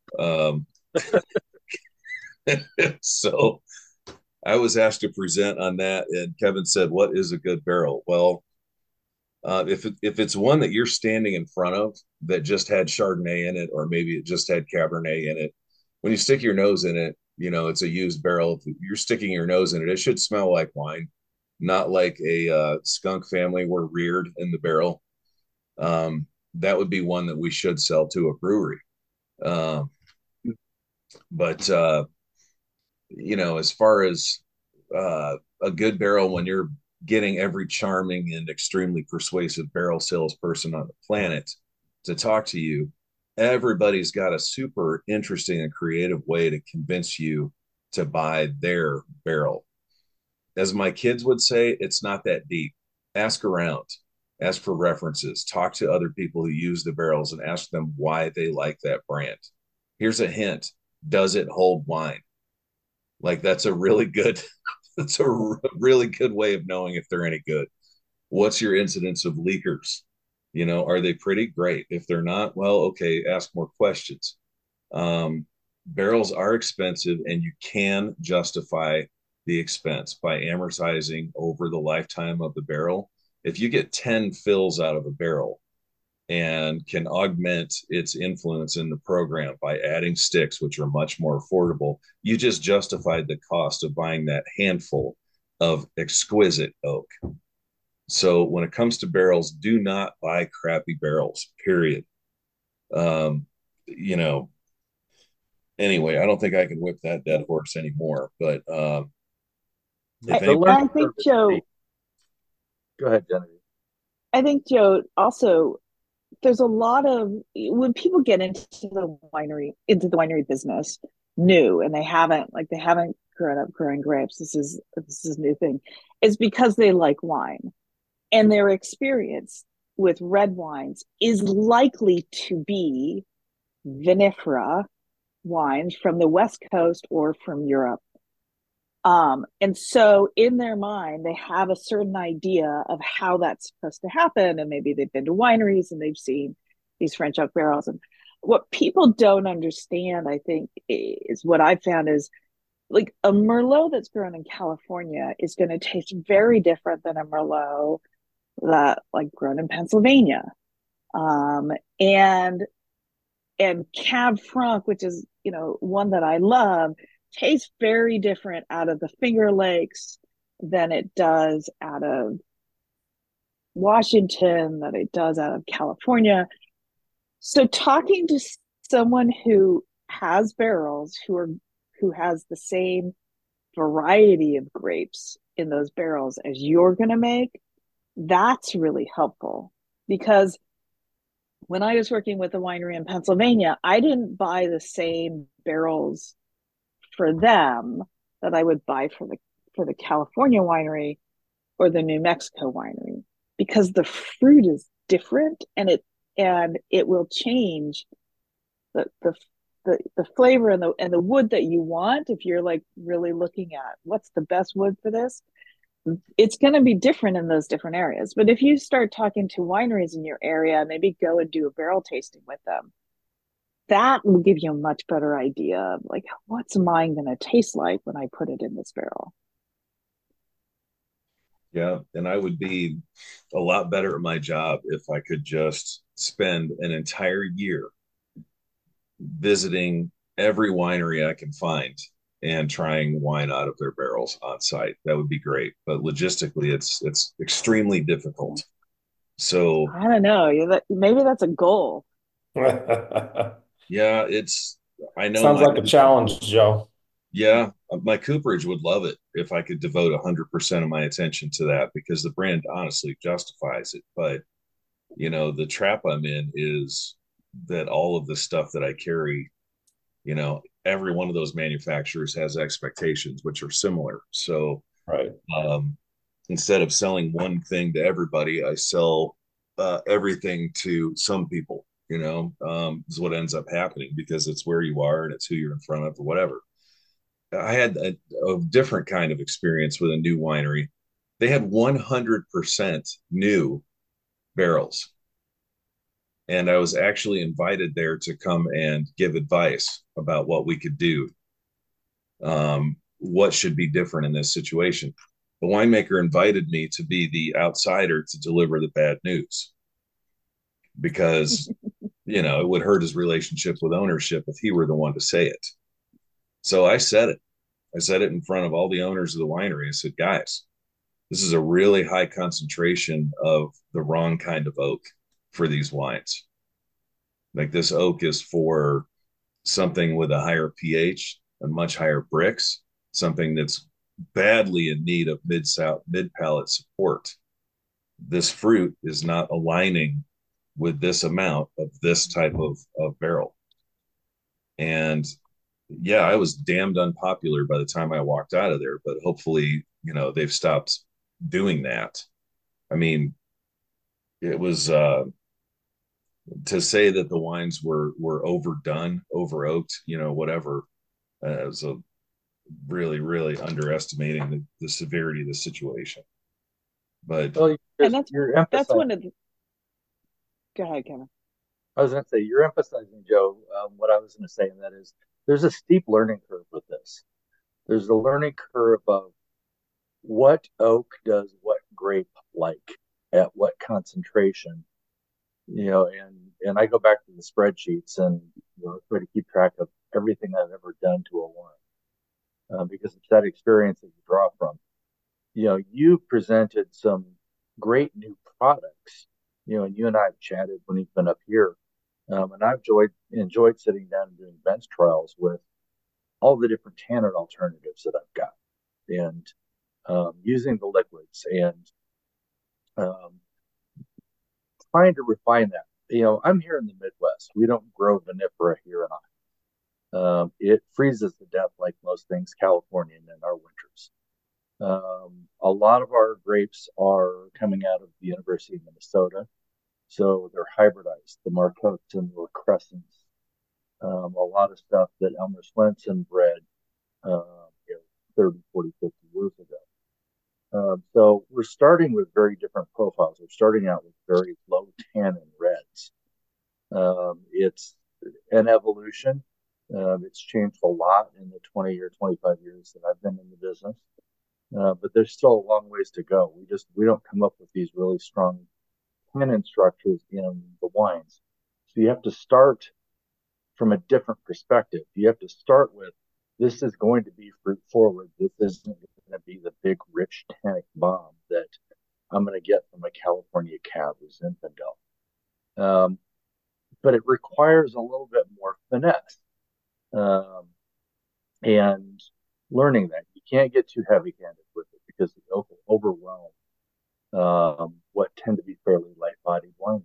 So I was asked to present on that, and Kevin said, "What is a good barrel?" Well, if it's one that you're standing in front of that just had Chardonnay in it, or maybe it just had Cabernet in it, when you stick your nose in it, it's a used barrel. If you're sticking your nose in it, it should smell like wine, not like a skunk family were reared in the barrel. That would be one that we should sell to a brewery. Um, but as far as a good barrel, when you're getting every charming and extremely persuasive barrel salesperson on the planet to talk to you, everybody's got a super interesting and creative way to convince you to buy their barrel. As my kids would say, it's not that deep. Ask around, ask for references, talk to other people who use the barrels and ask them why they like that brand. Here's a hint: does it hold wine? Like, that's a really good way of knowing if they're any good. What's your incidence of leakers? Are they pretty? Great. If they're not, well, okay, ask more questions. Barrels are expensive, and you can justify the expense by amortizing over the lifetime of the barrel. If you get 10 fills out of a barrel and can augment its influence in the program by adding sticks, which are much more affordable, you just justified the cost of buying that handful of exquisite oak. So when it comes to barrels, do not buy crappy barrels, period. Um, you know, anyway, I don't think I can whip that dead horse anymore. But if The any, I learning think, curve is Joe, steep. Go ahead, Genevieve. I think, Joe, also, there's a lot of when people get into the winery business new, and they haven't grown up growing grapes. This is a new thing. Is because they like wine, and their experience with red wines is likely to be vinifera wines from the West Coast or from Europe. And so in their mind, they have a certain idea of how that's supposed to happen. And maybe they've been to wineries and they've seen these French oak barrels. And what people don't understand, I think, is what I've found is like a Merlot that's grown in California is going to taste very different than a Merlot that like grown in Pennsylvania. Um, and Cab Franc, which is, one that I love, tastes very different out of the Finger Lakes than it does out of Washington, that it does out of California. So talking to someone who has barrels who has the same variety of grapes in those barrels as you're going to make, that's really helpful because when I was working with a winery in Pennsylvania, I didn't buy the same barrels for them that I would buy for the California winery or the New Mexico winery because the fruit is different and it will change the flavor and the wood that you want if you're like really looking at what's the best wood for this. It's going to be different in those different areas. But if you start talking to wineries in your area, maybe go and do a barrel tasting with them, that will give you a much better idea of like, what's mine going to taste like when I put it in this barrel. yeah, and I would be a lot better at my job if I could just spend an entire year visiting every winery I can find and trying wine out of their barrels on site. That would be great, but logistically, it's extremely difficult. So I don't know. Maybe that's a goal. yeah, it's I know Sounds my like a challenge, Joe. yeah, my cooperage would love it if I could devote 100% of my attention to that because the brand honestly justifies it. But the trap I'm in is that all of the stuff that I carry, every one of those manufacturers has expectations which are similar. So Right. um, instead of selling one thing to everybody, I sell everything to some people. Is what ends up happening because it's where you are and it's who you're in front of or whatever. I had a different kind of experience with a new winery. They had 100% new barrels. And I was actually invited there to come and give advice about what we could do, what should be different in this situation. The winemaker invited me to be the outsider to deliver the bad news because, it would hurt his relationship with ownership if he were the one to say it. So I said it. I said it in front of all the owners of the winery. I said, guys, this is a really high concentration of the wrong kind of oak for these wines. Like this oak is for something with a higher pH and much higher Brix, something that's badly in need of mid palate support. This fruit is not aligning with this amount of this type of barrel. And yeah, I was damned unpopular by the time I walked out of there, but hopefully, they've stopped doing that. I mean, it was to say that the wines were overdone, over oaked, whatever. It was a really, really underestimating the severity of the situation. But Well, And that's you're that's emphasizing. one of the, go ahead, Kevin. I was going to say you're emphasizing, Joe, what I was going to say, and that is there's a steep learning curve with this. There's a learning curve of what oak does what grape like at what concentration, and I go back to the spreadsheets and try to keep track of everything I've ever done to a wine because it's that experience that you draw from. You presented some great new products, and you and I have chatted when you've been up here. And I've enjoyed sitting down and doing bench trials with all the different tannin alternatives that I've got and using the liquids and um, trying to refine that. I'm here in the Midwest. We don't grow vinifera here and it freezes to death like most things Californian in our winters. A lot of our grapes are coming out of the University of Minnesota, so they're hybridized, the Marcottes and the Crescents. A lot of stuff that Elmer Swenson bred, uh, 30, 40, 50 years ago. So we're starting with very different profiles. We're starting out with very low tannin reds. It's an evolution. It's changed a lot in the 20 or 25 years that I've been in the business. But there's still a long ways to go. We don't come up with these really strong tannin structures in the wines. So you have to start from a different perspective. You have to start with this is going to be fruit forward. This isn't going to be the big rich tannic bomb that I'm going to get from a California Cab or Zinfandel. But it requires a little bit more finesse um, and learning that you can't get too heavy-handed with it because it will overwhelm what tend to be fairly light-bodied wines.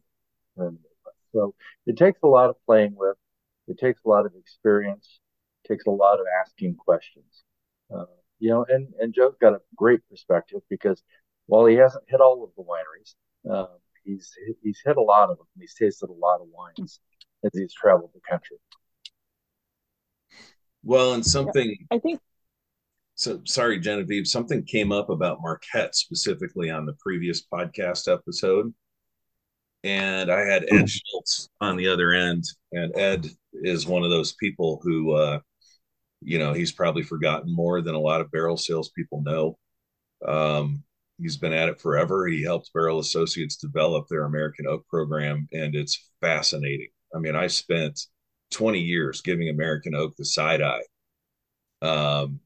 So it takes a lot of playing with. It takes a lot of experience. It takes a lot of asking questions. Uh, and Joe's got a great perspective because while he hasn't hit all of the wineries, he's hit a lot of them. He's tasted a lot of wines as he's traveled the country. well, and Yeah, something. I think So sorry, Genevieve. Something came up about Marquette specifically on the previous podcast episode, and I had Ed Schultz on the other end, and Ed is one of those people who, he's probably forgotten more than a lot of barrel salespeople know. He's been at it forever. He helped Barrel Associates develop their American Oak program, and it's fascinating. I mean, I spent 20 years giving American Oak the side eye. Um,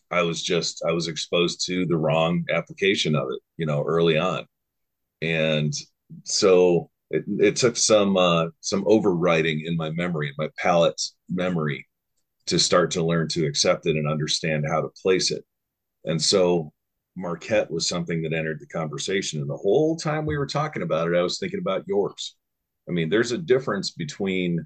I was exposed to the wrong application of it, early on, and so it took some overwriting in my memory, in my palate's memory, to start to learn to accept it and understand how to place it. And so Marquette was something that entered the conversation. And the whole time we were talking about it, I was thinking about yours. I mean, there's a difference between,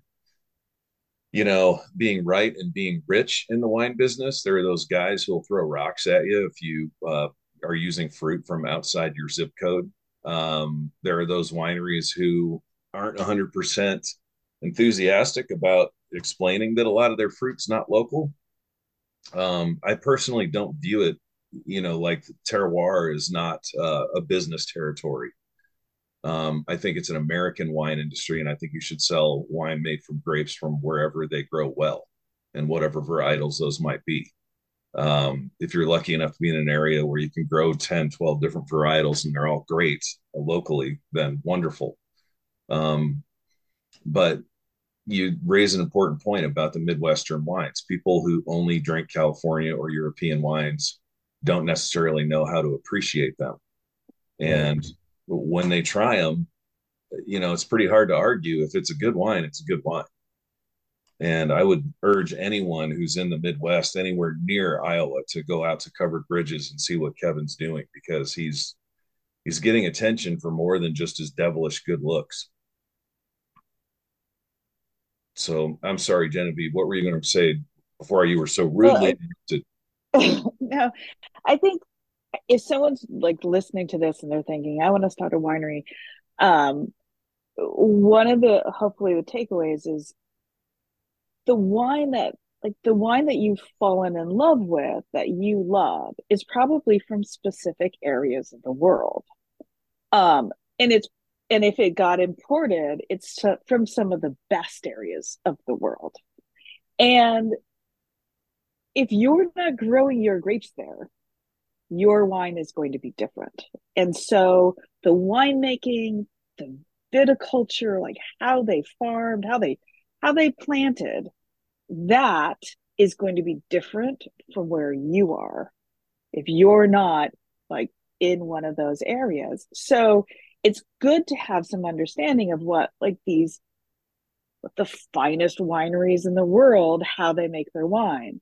being right and being rich in the wine business. There are those guys who will throw rocks at you if you are using fruit from outside your zip code. There are those wineries who aren't 100% enthusiastic about explaining that a lot of their fruit's not local. I personally don't view it, like terroir is not a business territory. I think it's an American wine industry, and I think you should sell wine made from grapes from wherever they grow well and whatever varietals those might be. If you're lucky enough to be in an area where you can grow 10, 12 different varietals and they're all great locally, then wonderful. Um, but you raise an important point about the Midwestern wines. People who only drink California or European wines don't necessarily know how to appreciate them. And when they try them, it's pretty hard to argue. If it's a good wine, it's a good wine. And I would urge anyone who's in the Midwest, anywhere near Iowa, to go out to Covered Bridges and see what Kevin's doing, because he's getting attention for more than just his devilish good looks. So I'm sorry, Genevieve, what were you going to say before you were so rudely interrupted? no, I think if someone's like listening to this and they're thinking, I want to start a winery, um, one of the hopefully the takeaways is the wine that you've fallen in love with that you love is probably from specific areas of the world. And if it got imported, it's from some of the best areas of the world. And if you're not growing your grapes there, your wine is going to be different. And so the winemaking, the viticulture, like how they farmed, how they planted, that is going to be different from where you are if you're not like in one of those areas. So it's good to have some understanding of what the finest wineries in the world, how they make their wine.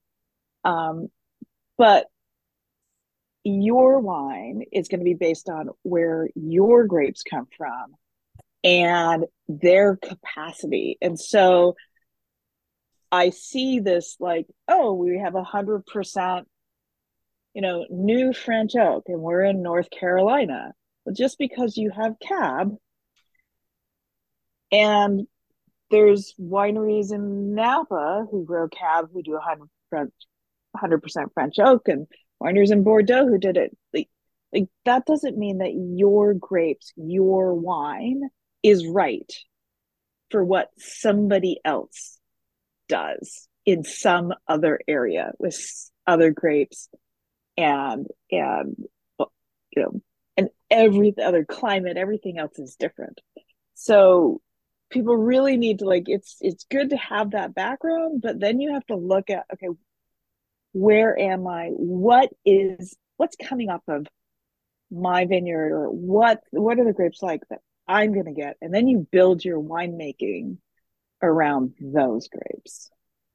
But your wine is going to be based on where your grapes come from and their capacity. And so I see this like, oh, we have 100%, new French oak and we're in North Carolina. But just because you have cab and there's wineries in Napa who grow cab who do 100% French oak, and wineries in Bordeaux who did it. Like that doesn't mean that your grapes, your wine is right for what somebody else does in some other area with other grapes and and every other climate, everything else is different. So people really need to it's good to have that background, but then you have to look at, okay, where am I? What's coming up of my vineyard, or what are the grapes like that I'm going to get? And then you build your winemaking around those grapes.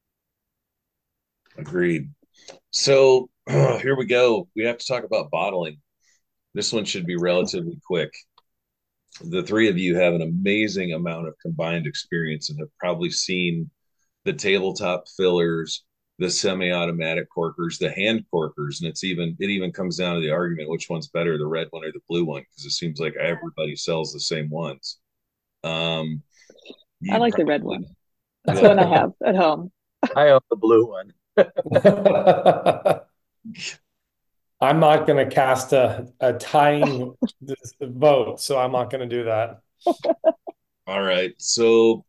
Agreed. So here we go. We have to talk about bottling. This one should be relatively quick. The three of you have an amazing amount of combined experience and have probably seen the tabletop fillers, the semi-automatic corkers, the hand corkers, and it even comes down to the argument which one's better, the red one or the blue one, because it seems like everybody sells the same ones. I like the red one. That's the one I have at home. I own the blue one. I'm not going to cast a tying vote, so I'm not going to do that. All right. So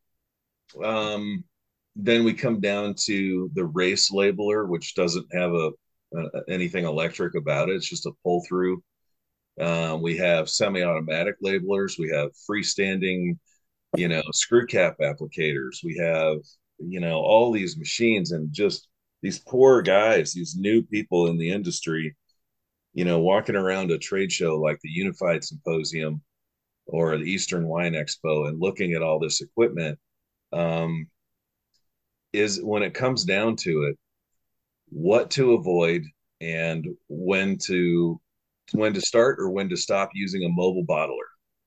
then we come down to the race labeler, which doesn't have anything electric about it. It's just a pull through. We have semi-automatic labelers. We have freestanding, screw cap applicators. We have, all these machines, and just these poor guys, these new people in the industry, walking around a trade show like the Unified Symposium or the Eastern Wine Expo and looking at all this equipment, is when it comes down to it, what to avoid and when to start or when to stop using a mobile bottler.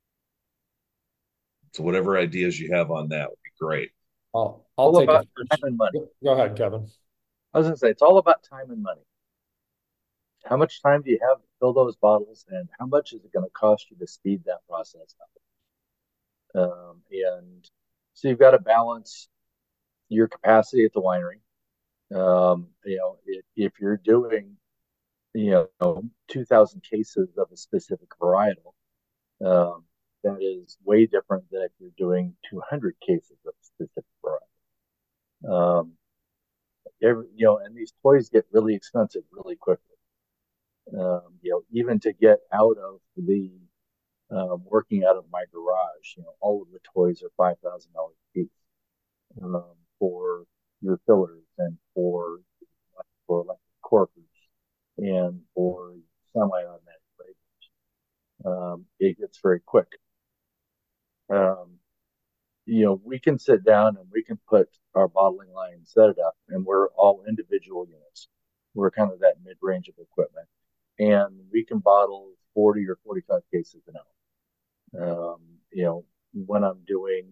So whatever ideas you have on that would be great. I'll All take about it time and money. Go ahead, Kevin. I was going to say, it's all about time and money. How much time do you have to fill those bottles, and how much is it going to cost you to speed that process up? And so you've got to balance your capacity at the winery. If you're doing, 2,000 cases of a specific varietal, that is way different than if you're doing 200 cases of a specific varietal. And these toys get really expensive really quickly. Even to get out of the working out of my garage, all of the toys are $5,000 a piece for your fillers and for electric corkers and for semi-automatic labels. It gets very quick. We can sit down and we can put our bottling line, set it up, and we're all individual units. We're kind of that mid-range of equipment, and we can bottle 40 or 45 cases an hour. When I'm doing,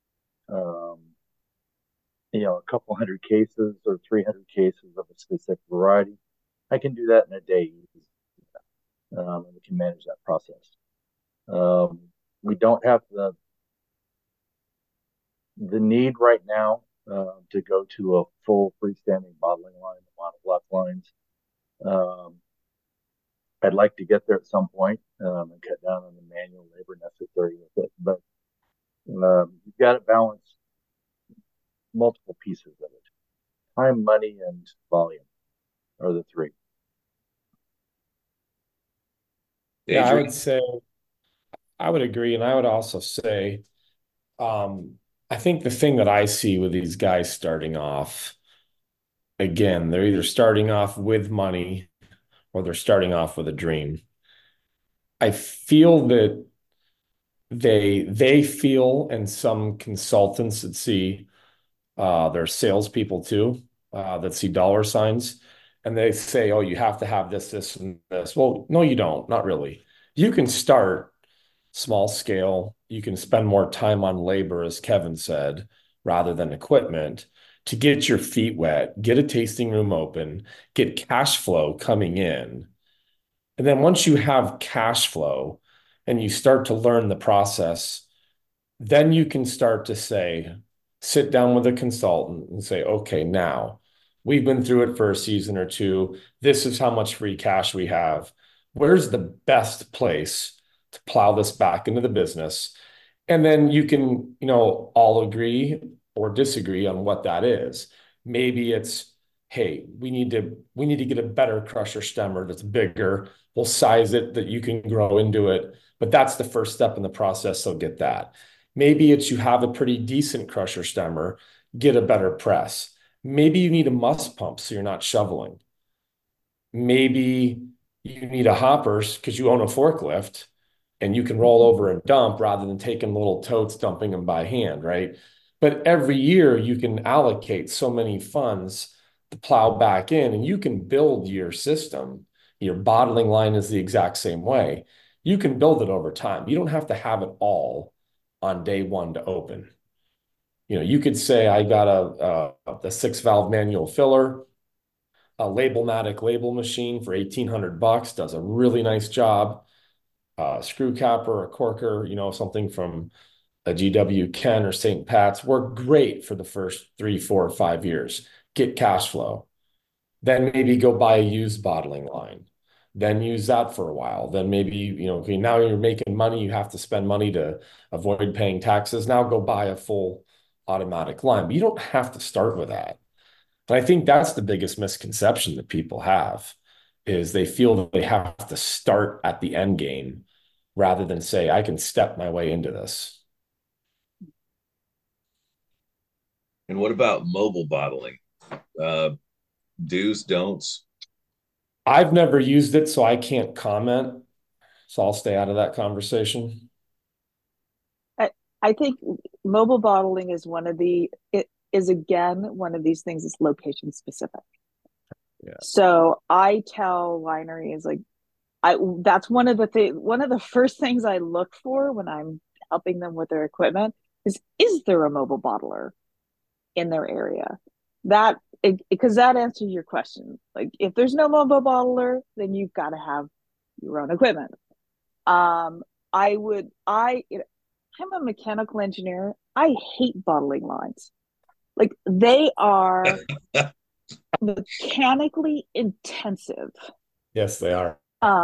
a couple hundred cases or 300 cases of a specific variety, I can do that in a day. And we can manage that process. We don't have the need right now to go to a full freestanding bottling line, a lot of left lines. I'd like to get there at some point, and cut down on the manual labor necessary with it. But you've got to balance multiple pieces of it. Time, money, and volume are the three. Yeah, I Adrian? would say I would agree, and I would also say, I think the thing that I see with these guys starting off, again, they're either starting off with money or they're starting off with a dream. I feel that they feel, and some consultants that see their salespeople too, that see dollar signs, and they say, "Oh, you have to have this, this, and this." Well, no, you don't. Not really. You can start small scale. You can spend more time on labor, as Kevin said, rather than equipment to get your feet wet, get a tasting room open, get cash flow coming in. And then once you have cash flow and you start to learn the process, then you can start to say, sit down with a consultant and say, okay, now we've been through it for a season or two. This is how much free cash we have. Where's the best place to plow this back into the business? And then you can, all agree or disagree on what that is. Maybe it's, hey, we need to get a better crusher stemmer that's bigger. We'll size it that you can grow into it. But that's the first step in the process. So get that. Maybe it's you have a pretty decent crusher stemmer, get a better press. Maybe you need a must pump so you're not shoveling. Maybe you need a hoppers because you own a forklift and you can roll over and dump rather than taking little totes, dumping them by hand, right? But every year you can allocate so many funds to plow back in and you can build your system. Your bottling line is the exact same way. You can build it over time. You don't have to have it all on day one to open. You could say, I got the 6-valve manual filler, a Labelmatic label machine for $1,800, does a really nice job. Screw capper, a corker, something from a GW Ken or St. Pat's work great for the first 3, 4, 5 years. Get cash flow. Then maybe go buy a used bottling line. Then use that for a while. Then maybe, okay, now you're making money. You have to spend money to avoid paying taxes. Now go buy a full automatic line. But you don't have to start with that. And I think that's the biggest misconception that people have is they feel that they have to start at the end game rather than say, I can step my way into this. And what about mobile bottling? Uh, Do's, don'ts? I've never used it, so I can't comment. So I'll stay out of that conversation. I think mobile bottling is it is again one of these things that's location specific. Yeah. So I tell wineries that's one of the first things I look for when I'm helping them with their equipment is there a mobile bottler in their area? Because that answers your question. Like if there's no mobile bottler, then you've got to have your own equipment. I'm a mechanical engineer. I hate bottling lines. Like they are mechanically intensive. Yes, they are.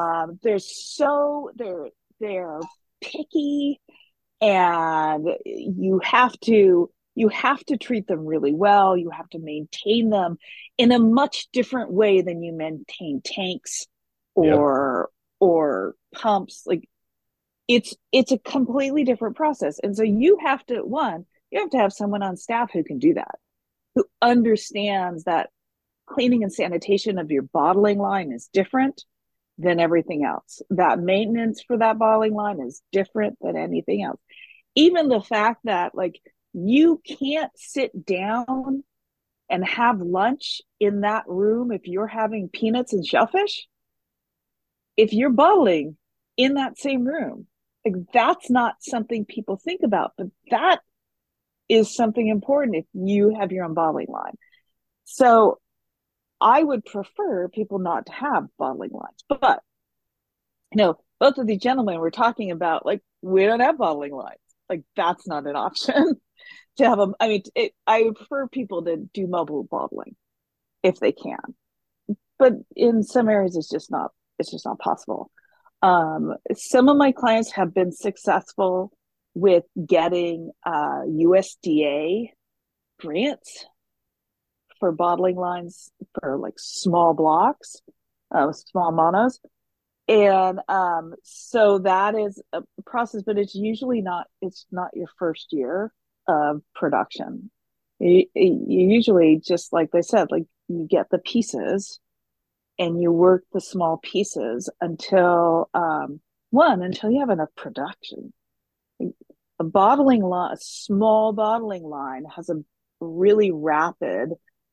They're picky, and you have to treat them really well. You have to maintain them in a much different way than you maintain tanks or pumps. Like it's a completely different process. And so you have to have someone on staff who can do that, who understands that cleaning and sanitation of your bottling line is different than everything else. That maintenance for that bottling line is different than anything else. Even the fact that like you can't sit down and have lunch in that room if you're having peanuts and shellfish, if you're bottling in that same room. Like that's not something people think about, but that is something important if you have your own bottling line. So I would prefer people not to have bottling lines, but both of these gentlemen were talking about like we don't have bottling lines. Like that's not an option to have them. I mean, I would prefer people to do mobile bottling if they can, but in some areas it's just it's just not possible. Some of my clients have been successful with getting USDA grants for bottling lines for like small blocks, small monos. And so that is a process, but it's not your first year of production. You usually, just like they said, like you get the pieces and you work the small pieces until until you have enough production. A small bottling line has a really rapid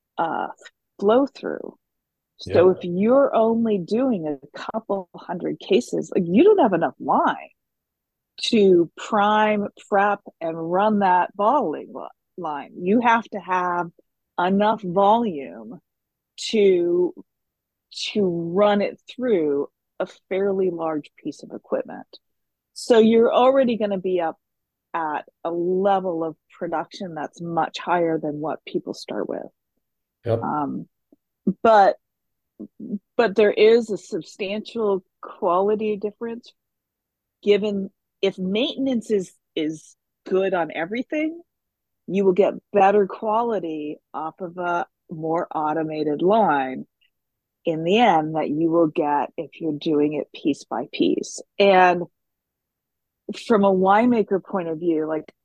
flow through. So if you're only doing a couple hundred cases, like you don't have enough line to prime, prep, and run that bottling line. You have to have enough volume to run it through a fairly large piece of equipment. So you're already going to be up at a level of production that's much higher than what people start with. Yep. But there is a substantial quality difference given if maintenance is good on everything, you will get better quality off of a more automated line in the end that you will get if you're doing it piece by piece. And from a winemaker point of view,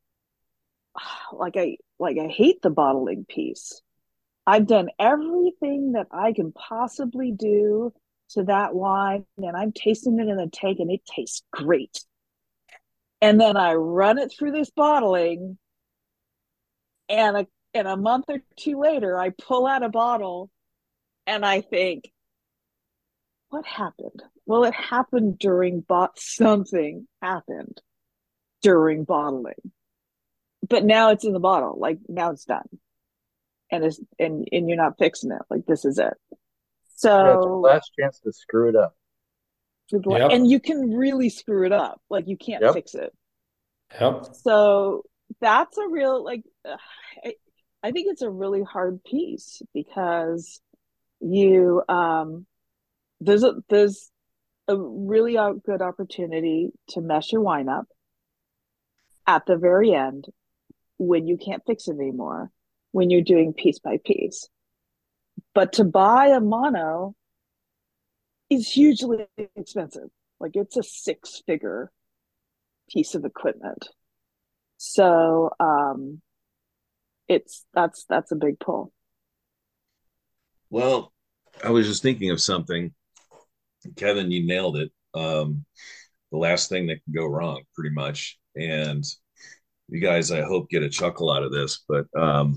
like I hate the bottling piece. I've done everything that I can possibly do to that wine, and I'm tasting it in the tank, and it tastes great. And then I run it through this bottling, and a month or two later, I pull out a bottle, and I think, what happened? Well, it happened during something happened during bottling, but now it's in the bottle. Like now it's done. And you're not fixing it. Like this is it. So it's your last chance to screw it up. Yep. And you can really screw it up. Like you can't fix it. Yep. So that's a real I think it's a really hard piece because you there's a really good opportunity to mess your wine up at the very end when you can't fix it anymore, when you're doing piece by piece. But to buy a mono is hugely expensive. Like it's a 6-figure piece of equipment. So that's a big pull. Well, I was just thinking of something. Kevin, you nailed it. The last thing that can go wrong, pretty much. And you guys, I hope, get a chuckle out of this, but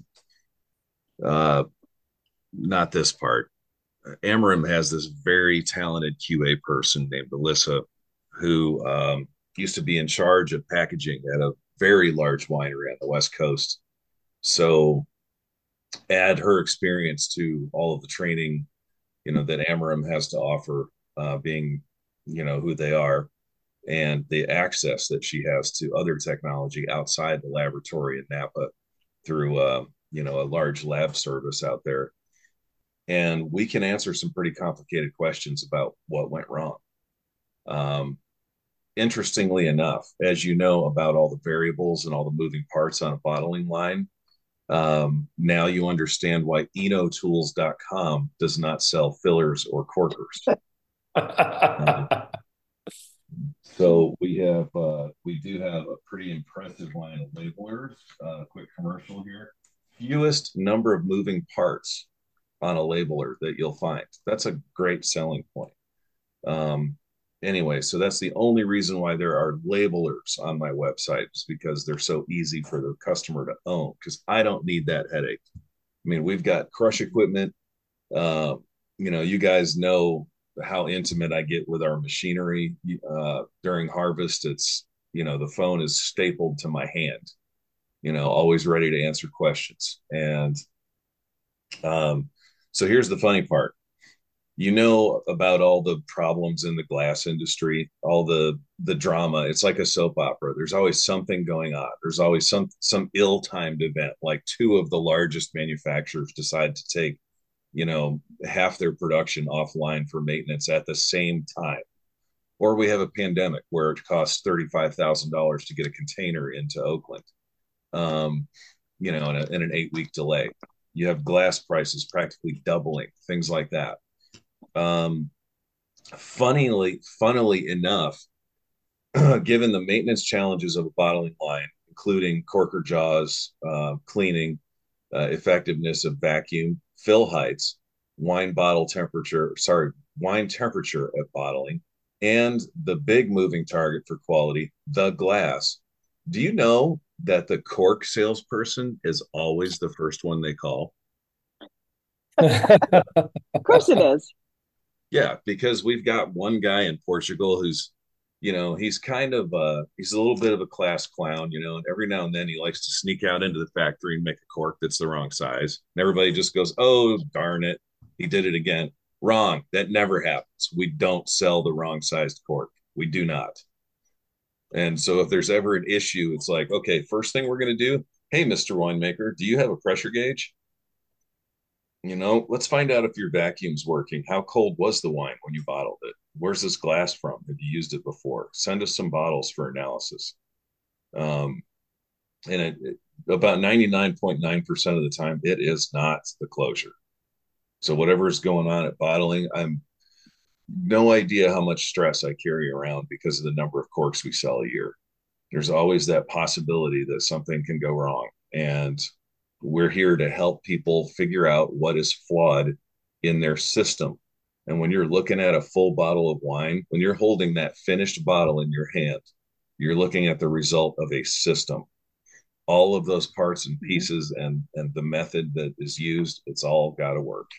not this part. Amarim has this very talented QA person named Alyssa who used to be in charge of packaging at a very large winery on the West Coast. So add her experience to all of the training, that Amarim has to offer, being, who they are, and the access that she has to other technology outside the laboratory in Napa through, a large lab service out there. And we can answer some pretty complicated questions about what went wrong. Interestingly enough, as you know about all the variables and all the moving parts on a bottling line, now you understand why enotools.com does not sell fillers or corkers. So we do have a pretty impressive line of labelers. Quick commercial here. Fewest number of moving parts on a labeler that you'll find. That's a great selling point. Anyway, so that's the only reason why there are labelers on my website, is because they're so easy for the customer to own, because I don't need that headache. I mean, we've got crush equipment. You guys know how intimate I get with our machinery. During harvest, it's, the phone is stapled to my hand, always ready to answer questions. And so here's the funny part. About all the problems in the glass industry, all the drama. It's like a soap opera. There's always something going on. There's always some ill-timed event, like 2 of the largest manufacturers decide to take half their production offline for maintenance at the same time. Or we have a pandemic where it costs $35,000 to get a container into Oakland, in an 8-week delay. You have glass prices practically doubling, things like that. Funnily enough, given the maintenance challenges of a bottling line, including corker jaws, cleaning, effectiveness of vacuum, fill heights, wine temperature at bottling, and the big moving target for quality, the glass. Do you know that the cork salesperson is always the first one they call? Of course it is. Yeah, because we've got one guy in Portugal who's, he's he's a little bit of a class clown, and every now and then he likes to sneak out into the factory and make a cork that's the wrong size. And everybody just goes, oh, darn it. He did it again. Wrong. That never happens. We don't sell the wrong sized cork. We do not. And so if there's ever an issue, it's like, okay, first thing we're going to do, hey, Mr. Winemaker, do you have a pressure gauge? Let's find out if your vacuum's working. How cold was the wine when you bottled it? Where's this glass from? Have you used it before? Send us some bottles for analysis. And about 99.9% of the time, it is not the closure. So whatever is going on at bottling, I'm no idea how much stress I carry around because of the number of corks we sell a year. There's always that possibility that something can go wrong. And we're here to help people figure out what is flawed in their system. And when you're looking at a full bottle of wine, when you're holding that finished bottle in your hand, you're looking at the result of a system. All of those parts and pieces and the method that is used, it's all got to work.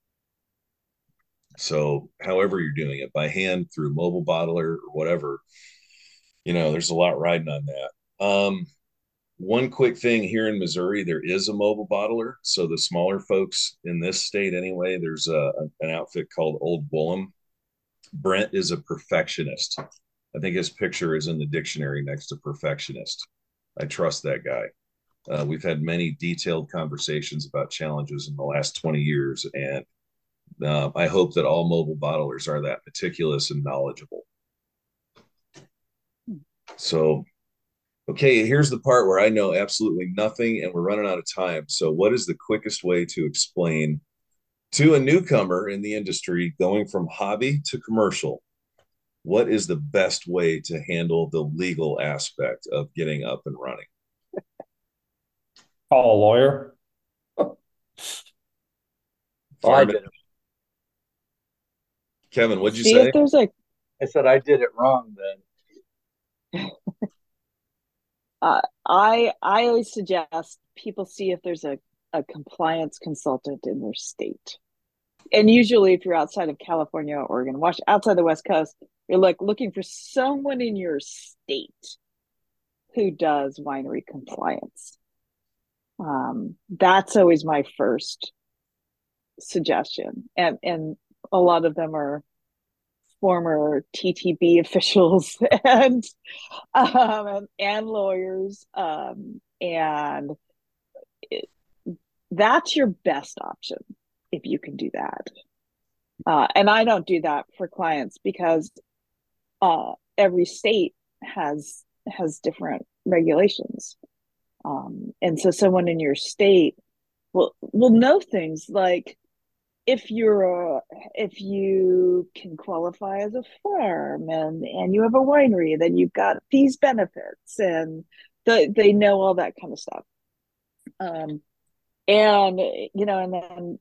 So however you're doing it, by hand, through mobile bottler, or whatever, there's a lot riding on that. One quick thing here in Missouri, there is a mobile bottler. So the smaller folks in this state anyway, there's an outfit called Old Woolham. Brent is a perfectionist. I think his picture is in the dictionary next to perfectionist. I trust that guy. We've had many detailed conversations about challenges in the last 20 years, and I hope that all mobile bottlers are that meticulous and knowledgeable. So, okay, here's the part where I know absolutely nothing and we're running out of time. So what is the quickest way to explain to a newcomer in the industry going from hobby to commercial, what is the best way to handle the legal aspect of getting up and running? Call a lawyer. I did it. Kevin, what'd you say? I said I did it wrong then. I always suggest people see if there's a compliance consultant in their state. And usually if you're outside of California or Oregon, outside the West Coast, you're looking for someone in your state who does winery compliance. That's always my first suggestion. And a lot of them are former TTB officials and lawyers. That's your best option if you can do that. And I don't do that for clients because every state has different regulations. And so someone in your state will know things like if you can qualify as a farm and you have a winery, then you've got these benefits, and they know all that kind of stuff. And then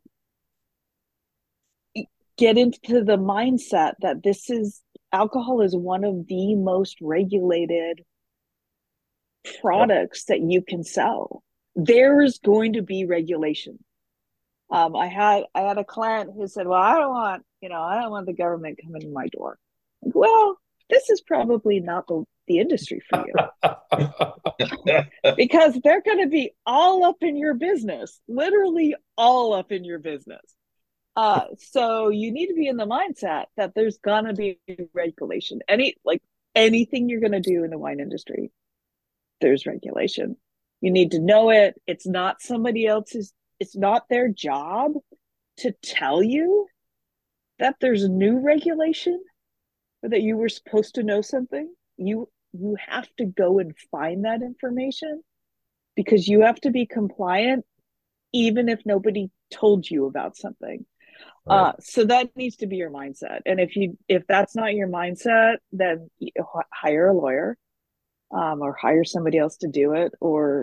get into the mindset that alcohol is one of the most regulated products that you can sell. There's going to be regulation. I had a client who said, well, I don't want the government coming to my door. Like, well, this is probably not the industry for you. Because they're going to be all up in your business, literally all up in your business. So you need to be in the mindset that there's going to be regulation. Anything you're going to do in the wine industry, there's regulation. You need to know it. It's not somebody else's. It's not their job to tell you that there's a new regulation or that you were supposed to know something. You have to go and find that information because you have to be compliant even if nobody told you about something. Right. So that needs to be your mindset. And if that's not your mindset, then hire a lawyer, or hire somebody else to do it, or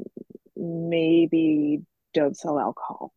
maybe don't sell alcohol.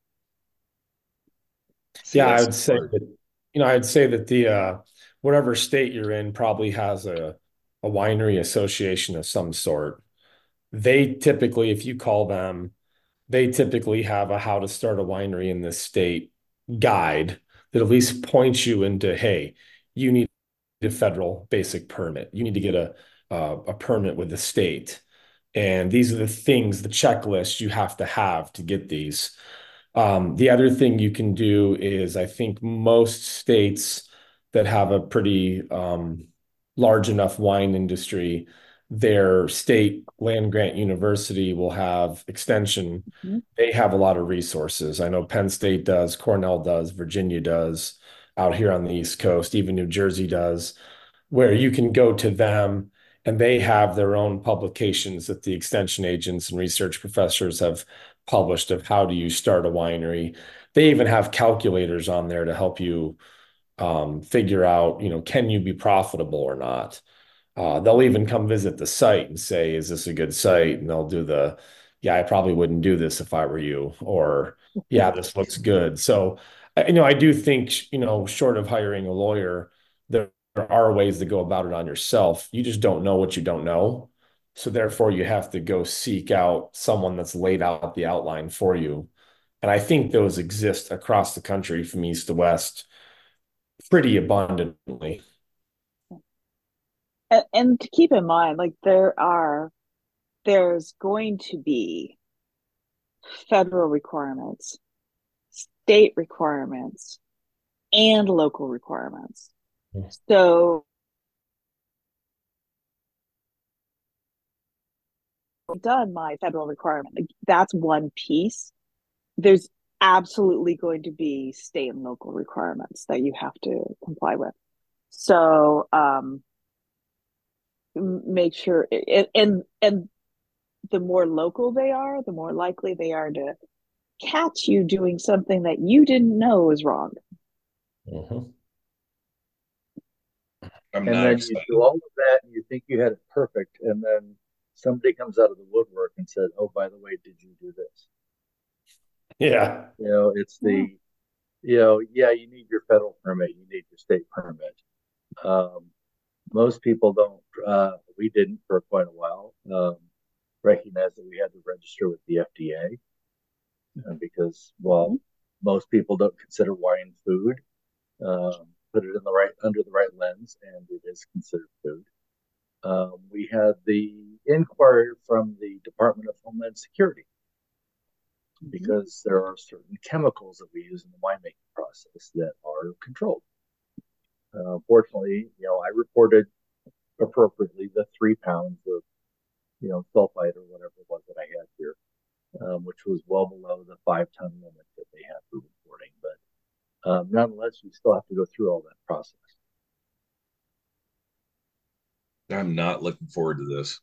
See, Yeah, I that's would say hard. that, I'd say that the whatever state you're in probably has a winery association of some sort. They typically, if you call them, they typically have a how to start a winery in this state guide that at least points you into, hey, you need a federal basic permit. You need to get a permit with the state. And these are the things, the checklist you have to get these. The other thing you can do is I think most states that have a pretty large enough wine industry, their state land grant university will have extension. Mm-hmm. They have a lot of resources. I know Penn State does, Cornell does, Virginia does, out here on the East Coast, even New Jersey does, where you can go to them and they have their own publications that the extension agents and research professors have published of how do you start a winery. They even have calculators on there to help you figure out, can you be profitable or not? They'll even come visit the site and say, is this a good site? And they'll do yeah, I probably wouldn't do this if I were you, or yeah, this looks good. So, I do think, short of hiring a lawyer, there are ways to go about it on yourself. You just don't know what you don't know. So therefore you have to go seek out someone that's laid out the outline for you. And I think those exist across the country from east to west pretty abundantly. And to keep in mind, like there's going to be federal requirements, state requirements, and local requirements. So I've done my federal requirement. That's one piece. There's absolutely going to be state and local requirements that you have to comply with. So make sure and the more local they are, the more likely they are to catch you doing something that you didn't know was wrong. Mm-hmm. I'm And not then you excited. do all of that and you think you had it perfect. And then somebody comes out of the woodwork and says, oh, by the way, did you do this? Yeah. It's yeah, you need your federal permit, you need your state permit. Most people don't, we didn't for quite a while, recognize that we had to register with the FDA because, well, most people don't consider wine food. Put it in under the right lens, and it is considered food. We had the inquiry from the Department of Homeland Security because there are certain chemicals that we use in the winemaking process that are controlled. Fortunately, I reported appropriately the 3 pounds of, sulfite or whatever it was that I had here, which was well below the 5-ton limit that they have for reporting. But nonetheless, you still have to go through all that process. I'm not looking forward to this.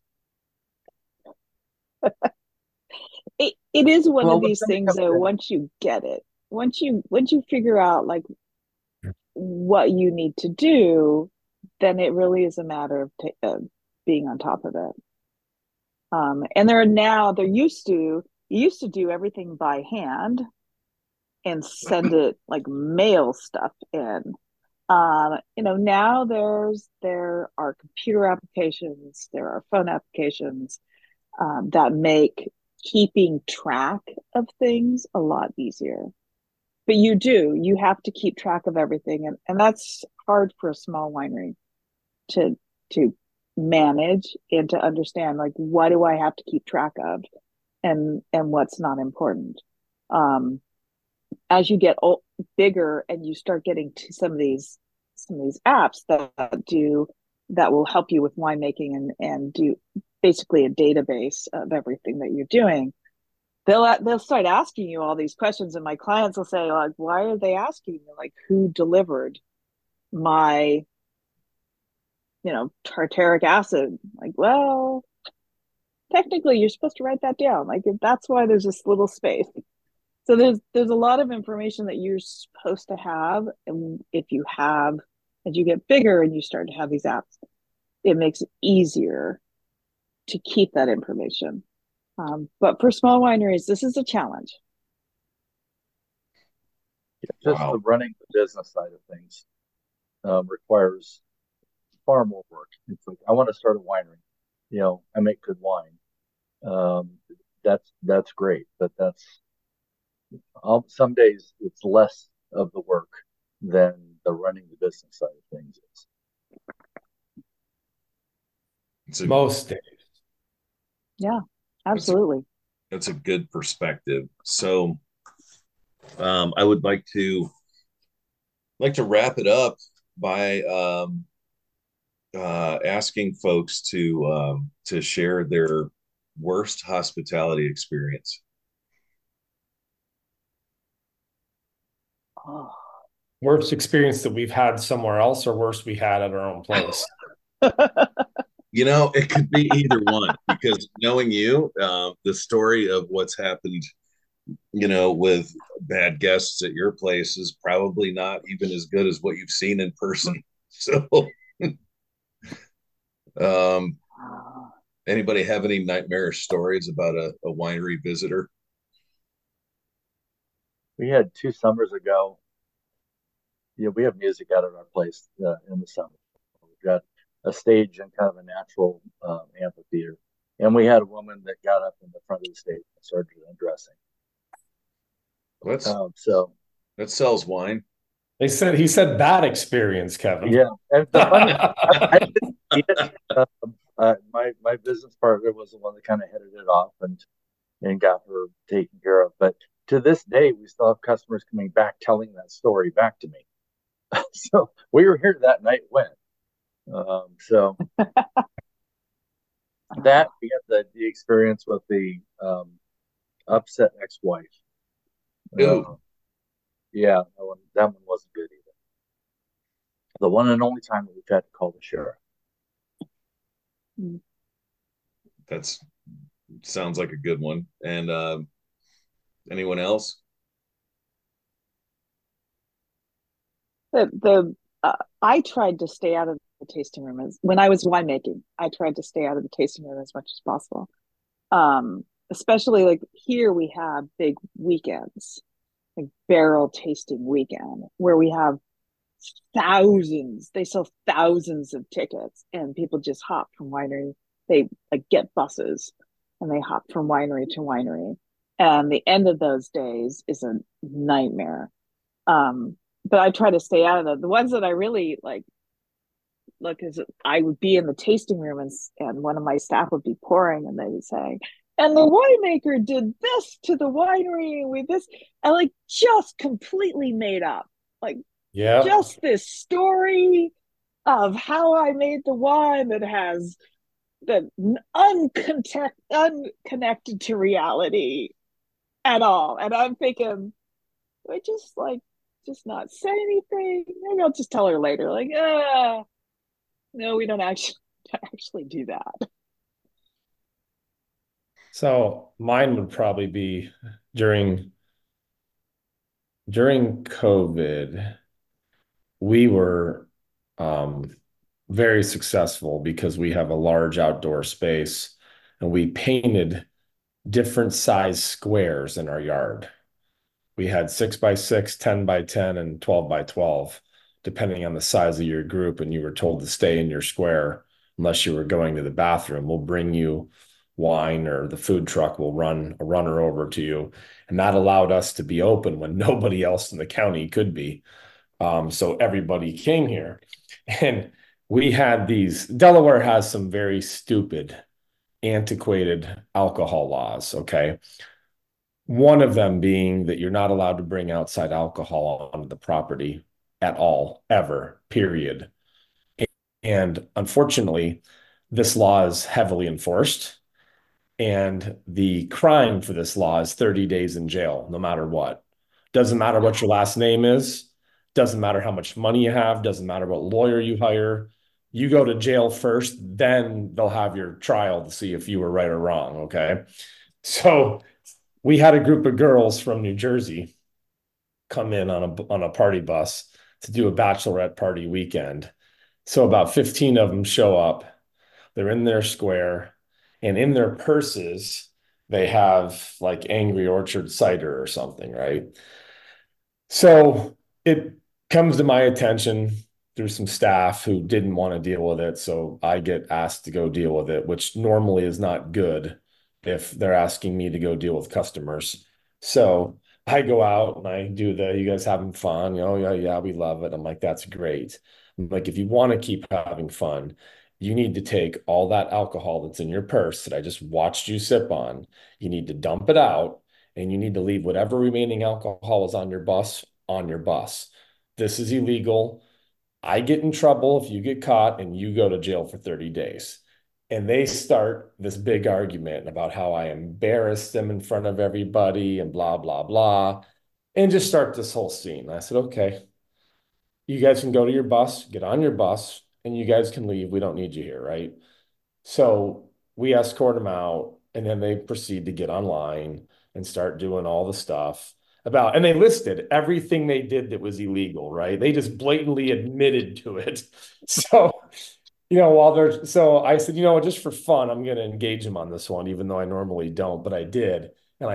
It is one Well, of these things that once you get it, once you figure out like what you need to do, then it really is a matter of being on top of it. And you used to do everything by hand and send it like mail stuff in. Now there are computer applications, there are phone applications that make keeping track of things a lot easier. But you have to keep track of everything, and that's hard for a small winery to manage and to understand, like, what do I have to keep track of and what's not important. As you get bigger and you start getting to some of these apps that will help you with winemaking and do basically a database of everything that you're doing, they'll start asking you all these questions, and my clients will say, like, why are they asking me, like, who delivered my, tartaric acid? Like, well, technically you're supposed to write that down. Like, that's why there's this little space. So there's a lot of information that you're supposed to have, and as you get bigger and you start to have these apps, it makes it easier to keep that information. But for small wineries, this is a challenge. Just Wow. the running the business side of things requires far more work. It's like I want to start a winery. I make good wine. Um, that's great, but some days it's less of the work than the running the business side of things is. It's a, Most days. Yeah, that's a, absolutely. that's a good perspective. So, I would like to wrap it up by asking folks to share their worst hospitality experience. Oh. Worst experience that we've had somewhere else or worst we had at our own place? It could be either one because knowing you, the story of what's happened, with bad guests at your place is probably not even as good as what you've seen in person. So, um, anybody have any nightmarish stories about a winery visitor? We had 2 summers ago. We have music out at our place in the summer. We've got a stage and kind of a natural amphitheater, and we had a woman that got up in the front of the stage and started undressing. Let's So that sells wine. He said bad experience, Kevin. yeah, and the funny, I didn't see it. My business partner was the one that kind of headed it off and got her taken care of. But to this day, we still have customers coming back telling that story back to me. So we were here that night when. So that we had the experience with the upset ex-wife. Yeah, that one wasn't good either. The one and only time that we've had to call the sheriff. That's sounds like a good one. And anyone else? I tried to stay out of the tasting room when I was winemaking. I tried to stay out of the tasting room as much as possible. Especially like here we have big weekends, like barrel tasting weekend, where we have thousands. They sell thousands of tickets, and people just hop from winery. They like get buses, and they hop from winery to winery. And the end of those days is a nightmare. But I try to stay out of them. The ones that I really like, look, is I would be in the tasting room, and one of my staff would be pouring, and they would say, and the winemaker did this to the winery with this, and like just completely made up, like just this story of how I made the wine that has that unconnected to reality at all. And I'm thinking, do I just not say anything? Maybe I'll just tell her later, like, no, we don't actually do that. So mine would probably be during COVID, we were very successful because we have a large outdoor space and we painted different size squares in our yard. We had 6x6, 10x10, and 12x12, depending on the size of your group. And you were told to stay in your square unless you were going to the bathroom. We'll bring you wine, or the food truck will run a runner over to you. And that allowed us to be open when nobody else in the county could be. So everybody came here. And we had Delaware has some very stupid, antiquated alcohol laws, okay? One of them being that you're not allowed to bring outside alcohol onto the property at all, ever, period. And unfortunately, this law is heavily enforced. And the crime for this law is 30 days in jail, no matter what. Doesn't matter what your last name is, doesn't matter how much money you have, doesn't matter what lawyer you hire. You go to jail first, then they'll have your trial to see if you were right or wrong. Okay. So we had a group of girls from New Jersey come in on a party bus to do a bachelorette party weekend. So about 15 of them show up. They're in their square, and in their purses, they have like Angry Orchard cider or something, right? So it comes to my attention through some staff who didn't want to deal with it. So I get asked to go deal with it, which normally is not good if they're asking me to go deal with customers. So I go out and I do you guys having fun? Oh, yeah, yeah, we love it. I'm like, that's great. I'm like, if you want to keep having fun, you need to take all that alcohol that's in your purse that I just watched you sip on. You need to dump it out and you need to leave whatever remaining alcohol is on your bus on your bus. This is illegal. I get in trouble if you get caught and you go to jail for 30 days. And they start this big argument about how I embarrassed them in front of everybody and blah, blah, blah, and just start this whole scene. I said, okay, you guys can go to your bus, get on your bus, and you guys can leave. We don't need you here, right? So we escort them out, and then they proceed to get online and start doing all the stuff and they listed everything they did that was illegal, right? They just blatantly admitted to it. So, so I said, just for fun, I'm going to engage them on this one, even though I normally don't, but I did. And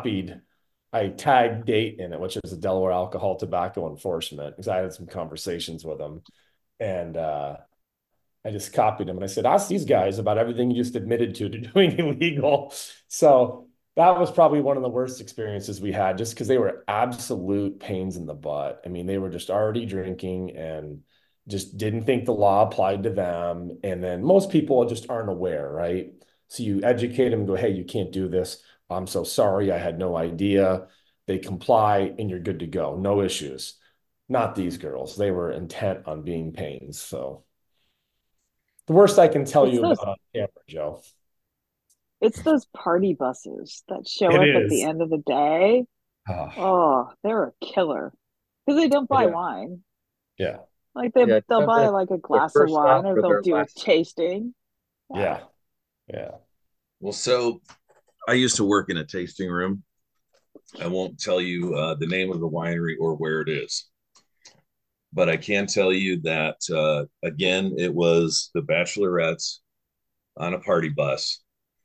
I tagged DATE in it, which is the Delaware Alcohol Tobacco Enforcement, because I had some conversations with them. And I just copied them and I said, ask these guys about everything you just admitted to doing illegal. So that was probably one of the worst experiences we had just because they were absolute pains in the butt. I mean, they were just already drinking and just didn't think the law applied to them. And then most people just aren't aware, right? So you educate them and go, hey, you can't do this. I'm so sorry. I had no idea. They comply and you're good to go. No issues. Not these girls. They were intent on being pains. So the worst I can tell It's you those about on camera, Joe. it's those party buses that show It up at the is. end of the day. Oh, Oh, they're a killer because they don't buy yeah. wine. Yeah. Like Yeah, they'll tell buy them like a their glass of first wine stop or or they'll their do a last. tasting. Yeah. Yeah. Well, so I used to work in a tasting room. I won't tell you the name of the winery or where it is, but I can tell you that again, it was the Bachelorettes on a party bus,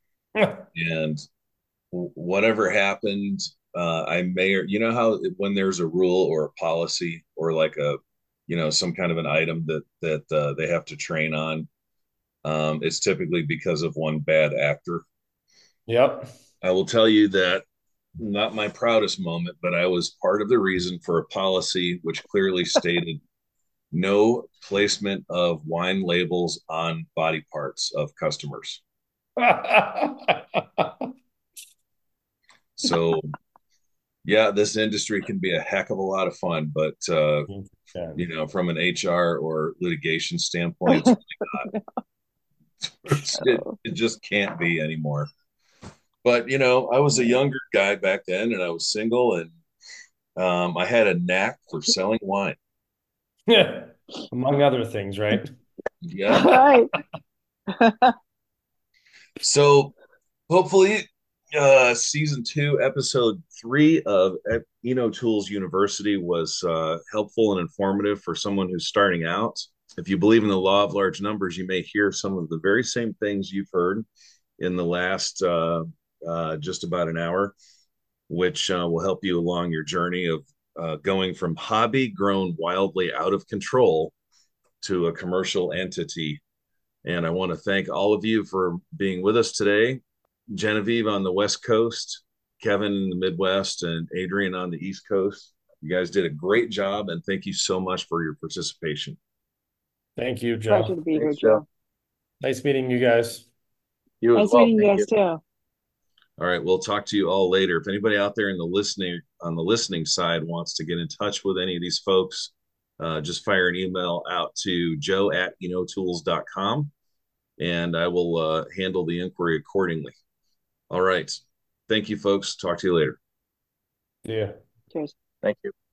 and whatever happened, I may or how when there's a rule or a policy or like some kind of an item that they have to train on, it's typically because of one bad actor. Yep. I will tell you that not my proudest moment, but I was part of the reason for a policy which clearly stated no placement of wine labels on body parts of customers. So, yeah, this industry can be a heck of a lot of fun, but Yeah. from an HR or litigation standpoint, Oh, it just can't be anymore. But I was a younger guy back then, and I was single, and I had a knack for selling wine. Yeah. Among other things, right? Yeah. right. So hopefully, season 2, episode 3 of Tools University was helpful and informative for someone who's starting out. If you believe in the law of large numbers, you may hear some of the very same things you've heard in the last just about an hour, which will help you along your journey of going from hobby grown wildly out of control to a commercial entity. And I want to thank all of you for being with us today. Genevieve on the West Coast, Kevin in the Midwest, and Adrian on the East Coast. You guys did a great job, and thank you so much for your participation. Thank you, Pleasure Joe. to be here, Thanks, Joe. Nice meeting you guys. You as Nice well. meeting you Thank guys you. too. All right, we'll talk to you all later. If anybody out there in the listening side wants to get in touch with any of these folks, just fire an email out to joe@tools.com, and I will handle the inquiry accordingly. All right. Thank you, folks. Talk to you later. Yeah. Cheers. Thank you.